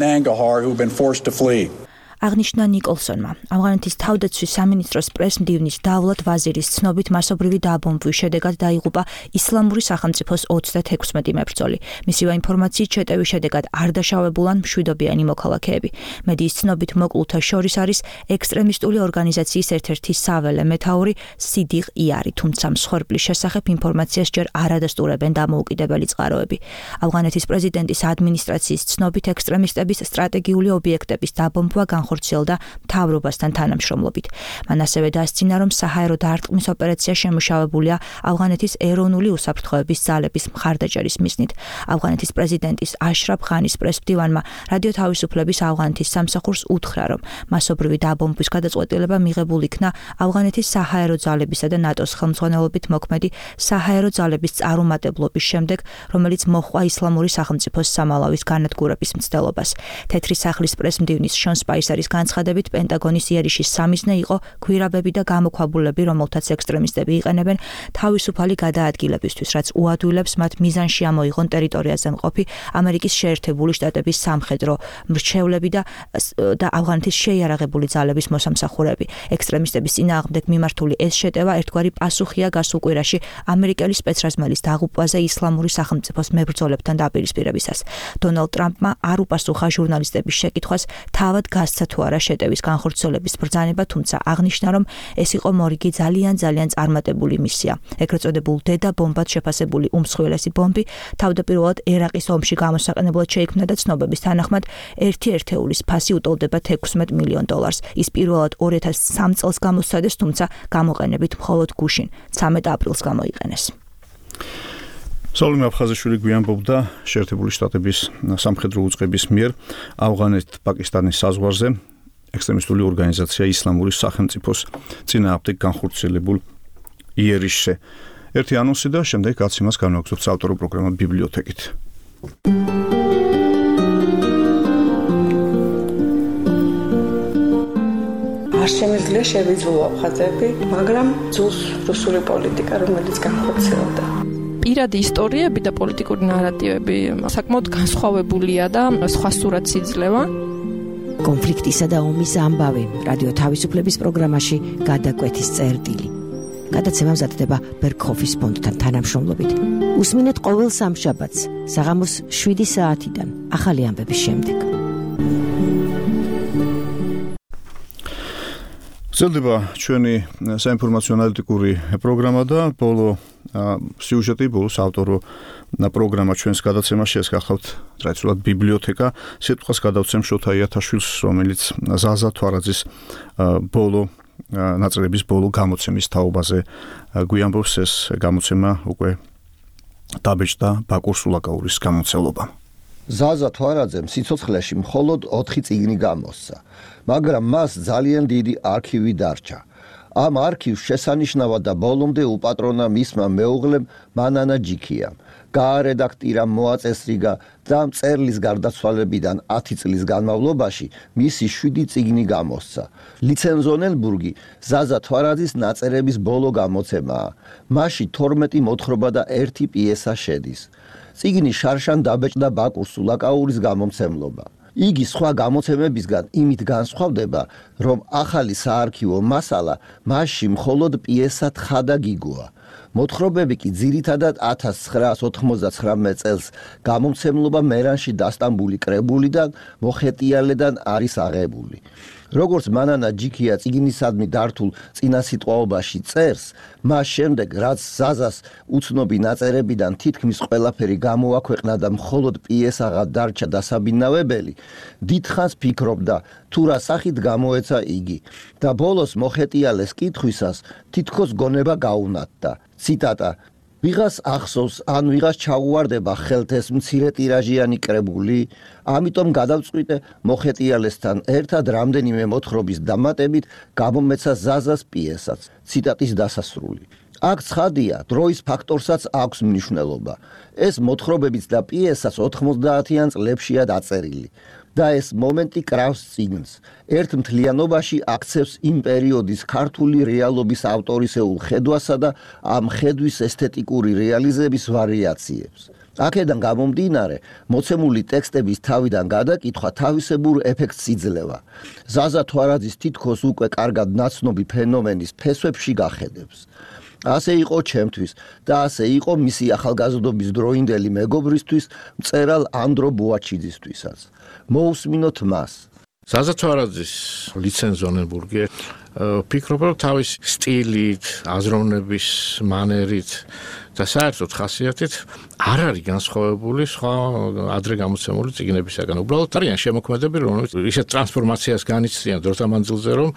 Speaker 9: აღნიშნა ნიკოლსონმა. ავღანეთის თავდაცვის სამინისტროს პრეს-მდივნის დავლად ვაზირის ცნობით მასობრივი დაბომბვის შედეგად დაიღუპა ისლამური სახელმწიფოს ოცდაექვსმეტი მებრძოლი. მისივე ინფორმაციით შეტევის შედეგად არ დაშავებულან მშვიდობიანი მოქალაქეები. მედიის ცნობით მოკლულთა შორის არის ექსტრემისტული ორგანიზაციის ერთ-ერთი საველე მეთაური სიდიღ იარი, თუმცა მსხვერპლის შესახებ ინფორმაციას ჯერ არ ადასტურებენ დამოუკიდებელი წყაროები. ავღანეთის პრეზიდენტის ადმინისტრაციის ცნობით ექსტრემისტების სტრატეგიული ობიექტების დაბომბვა განხორციელდა მთავრობასთან თანამშრომლობით. მან ასევე დასცინა, რომ საჰაერო დარტყმის ოპერაცია შემუშავებულია ავღანეთის ეროვნული უსაფრთხოების ძალების მხარდაჭერის მიზნით. ავღანეთის პრეზიდენტის აშრაფ ღანის პრესმდივანმა რადიო თავისუფლების ავღანეთის სამსახურს უთხრა, რომ მასობრივი დაბომბვის გადაწყვეტილება მიღებულ იქნა ავღანეთის საჰაერო ძალებისა და ნატოს ხელმძღვანელობით მოქმედი საჰაერო ძალების წარუმატებლობის შემდეგ, რომელიც მოჰყვა ისლამური სახელმწიფოს სამალავის განადგურების მცდელობას. თეთრი სახლის პრესმდივნის შონ სპაისერის განცხადებით, პენტაგონის იერიშის სამიზნე იყო გვირაბები და გამოქვაბულები, რომელთაც ექსტრემისტები იყენებენ თავისუფალი გადაადგილებისთვის, რაც უადვილებს მათ მიზანში ამოიღონ ტერიტორიაზე მყოფი ამერიკის შეერთებული შტატების სამხედრო მრჩევლები და და ავღანეთის შეიარაღებული ძალების მოსამსახურეები. ექსტრემისტების წინააღმდეგ მიმართული ეს შეტევა ერთგვარი პასუხია გასულ კვირაში ამერიკელი სპეცრაზმელის დაღუპვაზე ისლამური სახელმწიფოს მებრძოლებთან დაპირისპირებისას. დონალდ ტრამპმა არ უპასუხა ჟურნალისტების შეკითხვას თავად გასცა თუ არა შეტევის განხორციელების ბრძანება, თუმცა აღნიშნა, რომ ეს იყო მორიგი ძალიან ძალიან წარმატებული მისია. ეგრეთ წოდებულ დედა ბომბად შეფასებული უმსხვილესი ბომბი თავდაპირველად ერაყის ომში გამოსაყენებლად შეიქმნა და ცნობების თანახმად ერთი ერთეულის ფასი უტოლდება თექვსმეტ მილიონ დოლარს. ის პირველად ორი ათას სამი წელს გამოსცადეს, თუმცა გამოყენებით მხოლოდ გუშინ ცამეტ აპრილს გამოიყენეს.
Speaker 2: სალომე აფხაზიშვილი გვიანბობდა შეერთებული შტატების სამხედრო უწყების მიერ ავღანეთ-პაკისტანის საზღვარზე ექსტრემისტული ორგანიზაცია ისლამური სახელმწიფოს წინააღმდეგ განხორციელებულ იერიშზე. ერთი ანონსი და შემდეგ გაცემას განვაგრძობთ საავტორო პროგრამა ბიბლიოთეკით.
Speaker 15: არ შემიძლია შევიძულო აფხაზები, მაგრამ ძულს რუსული პოლიტიკა, რომელიც განხორციელდა.
Speaker 16: პირადი ისტორიები და პოლიტიკური ნარატივები საკმაოდ განსხვავებულია და სხვა სურათს იძლევა.
Speaker 17: კონფლიქტისა და ომის ამბავი რადიო თავისუფლების პროგრამაში გადაკვეთის წერტილი.
Speaker 5: გადაცემა მზადდება ბერგჰოფის ფონდთან თანამშრომლობით. უსმინეთ ყოველ სამშაბათს საღამოს შვიდი საათიდან ახალი ამბების შემდეგ.
Speaker 2: გრძელდება ჩვენი საინფორმაციო ანალიტიკური პროგრამა და ბოლო სიუჟეტი, ბოლოს ავტორო პროგრამა ჩვენს გადაცემაში ეს გახავთ ტრადიციულად ბიბლიოთეკა. სიტყვას გადავცემ შოთა იათაშვილს, რომელიც ზაზა თვარაძის ბოლო ნაწილების ბოლო გამოცემის თაობაზე გვიამბობს. ეს გამოცემა უკვე დაბეჭდა ბაკურ სულაკაურის გამომცემლობამ.
Speaker 17: ზაზა თვარაძემ სიცოცხლეში მხოლოდ ოთხი წიგნი გამოსცა, მაგრამ მას ძალიან დიდი არქივი დარჩა. ამ არქივს შესანიშნავად და ბოლომდე უპატრონა მისმა მეუღლემ მანანა ჯიქიამ. გაარედაქტირა, მოაწესრიგა და მწერლის გარდაცვალებიდან ათი წლის განმავლობაში მისი შვიდი წიგნი გამოსცა. ლიცენზონელბურგი ზაზა თვარაძის ნაწერების ბოლო გამოცემაა. მასში თორმეტი მოთხრობა და ერთი პიესა შედის. წიგნი შარშან დაბეჭდა ბაკურ სულაკაურის გამომცემლობა. იგი სხვა გამოცემებისგან იმით განსხვავდება, რომ ახალი საარქივო მასალა მასში მხოლოდ პიესა თხა და გიგოა. მოთხრობები კი ძირითადად ათას ცხრაას ოთხმოცდაცხრამეტ წელს გამომცემლობა მერანში დასტამბული კრებულიდან მოხეტიალედან არის აღებული. როგორც მანანა ჯიქია წიგნისადმი დართულ წინასიტყვაობაში წერს, მას შემდეგ რაც ზაზას უცნობი ნაწერებიდან თითქმის ყველაფერი გამოაქვეყნა და მხოლოდ პიესაღა დარჩა დასაბინავებელი, დიდხანს ფიქრობდა თუ რა სახით გამოეცა იგი და ბოლოს მოხეტიალეს კითხვისას თითქოს გონება გაუნათდა. ციტატა: ვიღას ახსოვს ან ვიღას ჩაუვარდება ხელთ ეს მცირე ტირაჟიანი კრებული, ამიტომ გადავწყვიტე მოხეტიალესთან ერთად რამდენიმე მოთხრობის დამატებით გამომეცა ზაზას პიესაც. ციტატის დასასრული. აქ ცხადია, დროის ფაქტორსაც აქვს მნიშვნელობა. ეს მოთხრობებიც და პიესაც ოთხმოცდაათიან წლებშია დაწერილი. და ეს მომენტი კრავს წიგნს. ერთ მთლიანობაში აქცევს იმ პერიოდის ქართული რეალობის ავტორისეულ ხედვასა და ამ ხედვის ესთეტიკური რეალიზების ვარიაციებს. აქედან გამომდინარე, მოცემული ტექსტების თავიდან გადაკითხვა თავისებურ ეფექტს იძლევა. ზაზა თვარაძის თითქოს უკვე კარგად ნაცნობი ფენომენის ფესვებში გახედებს. ასე იყო ჩემთვის და ასე იყო მისი ახალგაზრდობის დროინდელი მეგობრისთვის, მწერალ ანდრო ბუაჩიძისთვისაც. მოусმინოთ მას.
Speaker 13: ზაზა თვარაძის ლიცენზონელბურგი ფიქრობ, რომ თავის სტილით, აზროვნების მანერით და საერთოდ ხასიათით არ არის განსხვავებული სხვა ადრე გამოცემული წიგნებისაგან. უბრალოდ არიან შემოქმედები, რომლებიც ისეთ ტრანსფორმაციას განიცდიან დროთა მანძილზე, რომ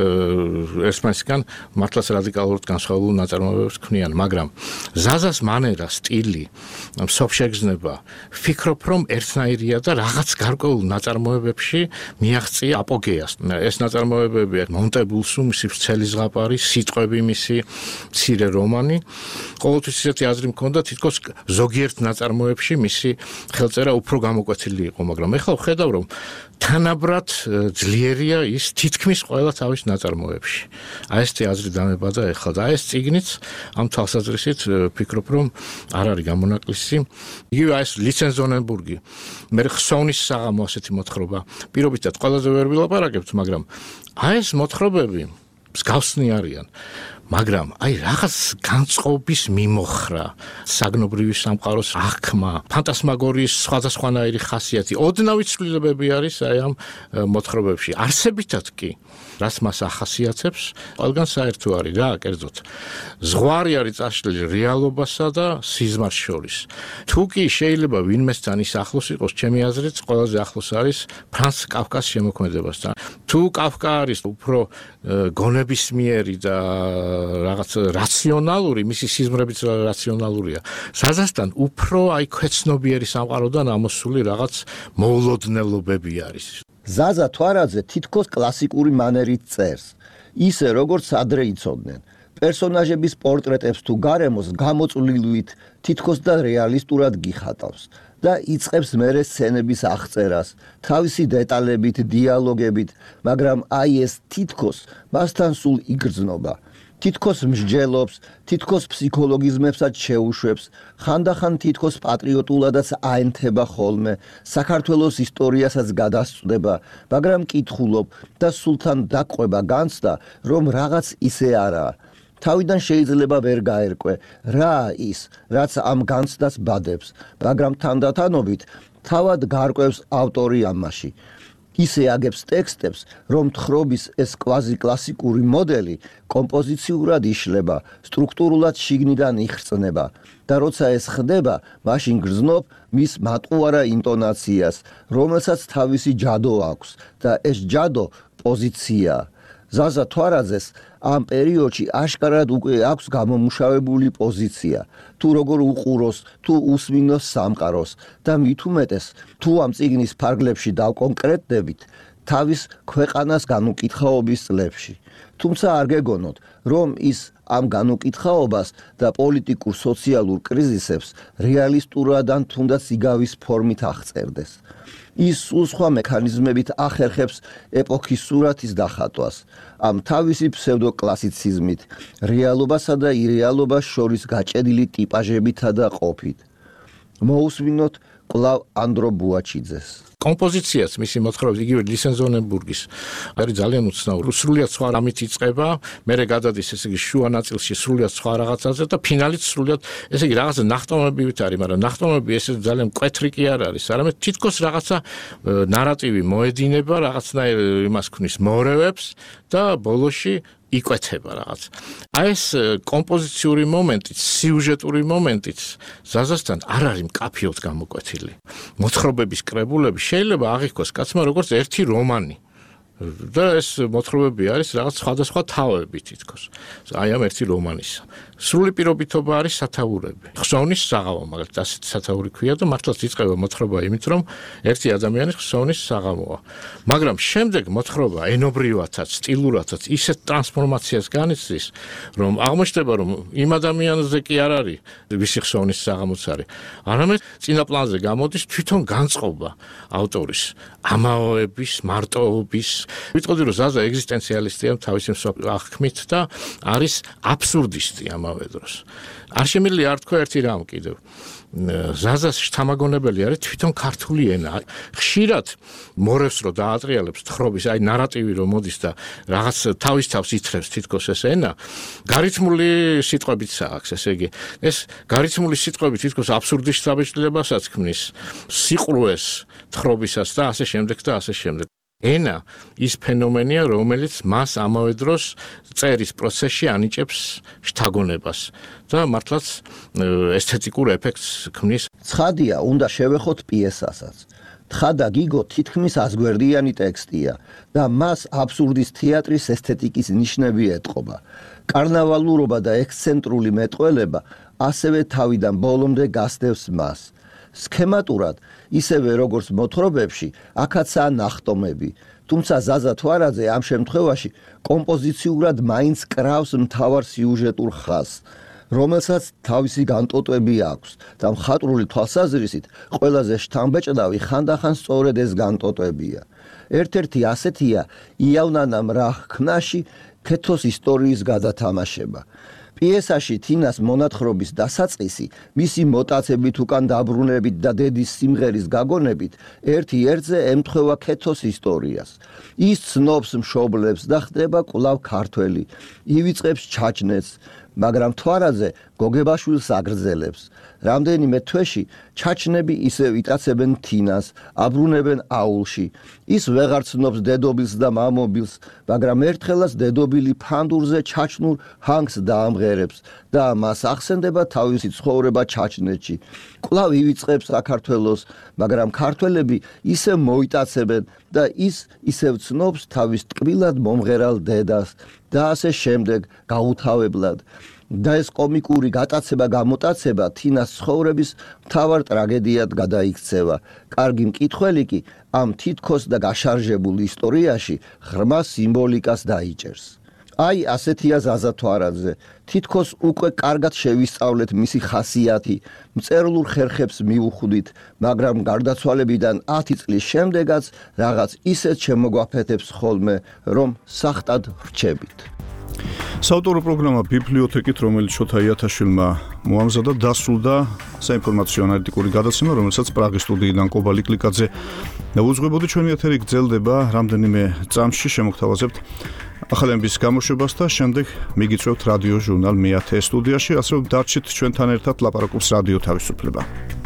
Speaker 13: ერთმანეთისგან მართლაც რადიკალურად განსხვავებულ ნაწარმოებებს ქმნიან, მაგრამ ზაზას მანერა, სტილი, მსოფშეგრძნება, ფიქრობ, რომ ერთნაირია და რაღაც გარკვეულ ნაწარმოებებში მიაღწია აპოგეას. ეს ნაწარმოებებია მონტებულსუ, მისი ვრცელი ზღაპარი, სიტყვები მისი, მცირე რომანი. ყოველთვის ისეთი აზრი მქონდა, თითქოს ზოგიერთ ნაწარმოებში მისი ხელწერა უფრო გამოკვეთილი იყო, მაგრამ ეხლა ვხედავ, რომ თანაბრად ძლიერია ის თითქმის ყველა თავის ნაწარმოებში. აი ესეთი აზრი დამებადა ეხლა და ეს წიგნიც ამ თვალსაზრისით ფიქრობ, რომ არ არის გამონაკლისი. იგივე ეს ლიცენზონელბურგი, მე ხსოვნის საღამო ასეთი მოთხრობა. პირობითად ყველაზე ვერ ვილაპარაკებთ, მაგრამ აი ეს მოთხრობები მსგავსნი არიან. მაგრამ აი რაღაც განწყობის მიმოხრა, საგნობრივი სამყაროს აღქმა, ფანტასმაგორიის სხვადასხვანაირი ხასიათი, ოდნავი ცვლილებები არის აი ამ მოთხრობებში. არსებითად კი, რაც მას ახასიათებს, ყველგან საერთო არის რა, კერძოდ. ზღვარი არის წაშლილი რეალობასა და სიზმარს შორის. თუ კი შეიძლება ვინმესთან ის ახლოს იყოს, ჩემი აზრით, ყველაზე ახლოს არის ფრანც კაფკას შემოქმედებასთან. თუ კაფკა არის უფრო გონებისმიერი და რაღაც რაციონალური, მისი სიზმრებიც რაციონალურია. ზაზასთან უფრო აი ქვეცნობიერი სამყაროდან ამოსული რაღაც მოულოდნელობები არის.
Speaker 17: ზაზა თვარაძე თითქოს კლასიკური მანერით წერს, ისე როგორც ადრე იცოდნენ. პერსონაჟების პორტრეტებს თუ გარემოს გამოწვლილვით თითქოს და რეალისტურად გიხატავს და იწყებს მერე სცენების აღწერას, თავისი დეტალებით, დიალოგებით, მაგრამ აი ეს თითქოს მასთან სულ იგრძნობა. თითქოს მსჯელობს, თითქოს ფსიქოლოგიზმებსაც შეუშვებს, ხანდახან თითქოს პატრიოტულადაც აენთება ხოლმე, საქართველოს ისტორიასაც გადასწვდება, მაგრამ კითხულობ და სულთან დაყვება განცდა, რომ რაღაც ისე არაა. თავიდან შეიძლება ვერ გაერკვე რა ის, რაც ამ განცდას ბადებს, მაგრამ თანდათანობით თავად გარკვევს ავტორი ამაში. ისე აგებს ტექსტებს, რომ თხრობის ეს კვაზი კლასიკური მოდელი კომპოზიციურად იშლება, სტრუქტურულად შიგნიდან იხრწნება და როცა ეს ხდება, მაშინ გრძნობ მის მატყუარა ინტონაციას, რომელსაც თავისი ჯადო აქვს და ეს ჯადო პოზიციაა. ზაზა თვარაძეს ამ პერიოდში აშკარად უკვე აქვს გამომუშავებული პოზიცია, თუ როგორ უყუროს, თუ უსმინოს სამყაროს და მით უმეტეს, თუ ამ წიგნის ფარგლებში დავკონკრეტდებით, თავის ქვეყანას განუკითხაობის წლებში. თუმცა არ გეგონოთ, რომ ის ამ განუკითხაობას და პოლიტიკურ სოციალურ კრიზისებს რეალისტურად ან თუნდაც იგავის ფორმით აღწერდეს. ის სულ სხვა მექანიზმებით ახერხებს ეპოქის სურათის დახატვას, ამ თავისი ფსევდოკლასიციზმით, რეალობასა და ირეალობას შორის გაჭედილი ტიპაჟებითა და ყოფით. მოусმინოთ კვლავ ანდრო ბუაჩიძეს.
Speaker 13: კომპოზიციაც მისი მოთხრობის იგივე ლისენზონენბურგის არის ძალიან უცნაური. სრულიად სხვა რამით იწყება, მერე გადადის ესე იგი შუა ნაწილში სრულიად სხვა რაღაცაზე და ფინალით სრულიად ესე იგი რაღაცა ნახტომებივით არის, მაგრამ ნახტომები ესე ძალიან მკვეთრი კი არ არის, არამედ თითქოს რაღაცა ნარატივი მოედინება, რაღაცნაირ იმას ქმნის მორევებს და ბოლოში იკვეთება რაღაც. აი ეს კომპოზიციური მომენტიც, სიუჟეტური მომენტიც ზაზასთან არ არის მკაფიოდ გამოკვეთილი. მოთხრობების კრებულები შეიძლება აღიქოს კაცმა როგორც ერთი რომანი. და ეს მოთხრობები არის რაღაც სხვადასხვა თავები თითქოს. აი ამ ერთი რომანისა. სრული პირობითობა არის სათაურები. ხსოვნის საღამო, მაგალითად, ასეთი სათაური ქვია და მართლაც იწყება მოთხრობა იმით, რომ ერთი ადამიანი ხსოვნის საღამოა. მაგრამ შემდეგ მოთხრობა ენობრივათაც, სტილურათაც ისეთ ტრანსფორმაციას განიცდის, რომ აღმოჩნდება, რომ იმ ადამიანზე კი არ არის ვისი ხსოვნის საღამოც არის. არამედ წინა პლანზე გამოდის თვითონ განწყობა ავტორის ამაოების, მარტოობის. ვიტყოდი, რომ ზაზა ეგზისტენციალისტია თავისი აღქმით და არის აბსურდისტი ამავე დროს. არ შემიძლია არ თქვა ერთი რამ კიდევ. ზაზას შთამაგონებელი არის თვითონ ქართული ენა. ხშირად მორევს რო დაატრიალებს თხრობის, აი ნარატივი რო მოდის და რაღაც თავის თავს ითხრებს თითქოს ეს ენა, გარითმული სიტყვებით აქვს, ესე იგი, ეს გარითმული სიტყვები თითქოს აბსურდის საბეჭდილებასაც ქმნის, სიყრუეს თხრობისას და ასე შემდეგ და ასე შემდეგ. ენა ის ფენომენია, რომელიც მას ამავე დროს წერის პროცესში ანიჭებს შთაგონებას და მართლაც ესთეტიკურ ეფექტს ქმნის.
Speaker 17: ცხადია, უნდა შევეხოთ პიესასაც. თხა და გიგო თითქმის ასგვერდიანი ტექსტია და მას აბსურდის თეატრის ესთეტიკის ნიშნები ეტყობა. კარნავალურობა და ექსცენტრული მეტყველება ასევე თავიდან ბოლომდე გასდევს მას. სქემატურად, ისევე როგორც მოთხრობებში, აქაცაა ნახტომები, თუმცა ზაზა თვარაძე ამ შემთხვევაში კომპოზიციურად მაინც კრავს მთავარ სიუჟეტურ ხაზს, რომელსაც თავისი განტოტვები აქვს და მხატვრული თვალსაზრისით ყველაზე შთამბეჭდავი ხანდახან სწორედ ეს განტოტვებია. ერთ-ერთი ასეთია იავნანა მრაჰქნაში ქეთოს ისტორიის გადათამაშება. პიესაში თინას მონათხრობის დასაწყისი, მისი მოტაცებით უკან დაბრუნებით და დედის სიმღერის გაგონებით ერთი ერთზე ემთხვევა ქეთოს ისტორიას. ის ცნობს მშობლებს და ხდება კვლავ ქართველი, ივიწყებს ჩაჩნეთს, მაგრამ თვარაძე გოგებაშვილს აგრძელებს. რამდენიმე თვეში ჩაჩნები ისევ იტაცებენ თინას, აბრუნებენ აულში. ის ვეღარ ცნობს დედობილს და მამობილს, მაგრამ ერთხელაც დედობილი ფანდურზე ჩაჩნურ ჰანგს დაამღერებს და მას ახსენდება თავისი ცხოვრება ჩაჩნეთში. კვლავ ივიწყებს საქართველოს, მაგრამ ქართველები ისევ მოიტაცებენ და ის ისევ ცნობს თავის ტკბილად მომღერალ დედას და ასე შემდეგ გაუთავებლად. და ეს კომიკური გატაცება გამოტაცება თინას ცხოვრების მთავარ ტრაგედიად გადაიქცევა. კარგი მკითხველი კი ამ თითქოს და გაშარჟებულ ისტორიაში ღრმა სიმბოლიკას დაიჭერს. აი ასეთია ზაზა თვარაძე. თითქოს უკვე კარგად შევისწავლეთ მისი ხასიათი, მწერლურ ხერხებს მიუხვდით, მაგრამ გარდაცვალებიდან ათი წლის შემდეგაც რაღაც ისეთ შემოგვაფეთებს ხოლმე, რომ სახტად ვრჩებით.
Speaker 2: საავტორო პროგრამა ბიბლიოთეკით, რომელიც შოთა იათაშვილმა მოამზადა, დასრულდა საინფორმაციო ანალიტიკური გადაცემა, რომელსაც პრაღის სტუდიიდან კობალი კლიკაძე უძღვებოდი. ჩვენი ეთერი გრძელდება რამდენიმე წამში, შემოგთავაზებთ ახალების გამოშვებას და შემდეგ მიგიწევთ რადიო ჟურნალ მეათე სტუდიაში, ასე რომ დარჩით ჩვენთან ერთად ლაპარაკობს რადიო თავისუფლება.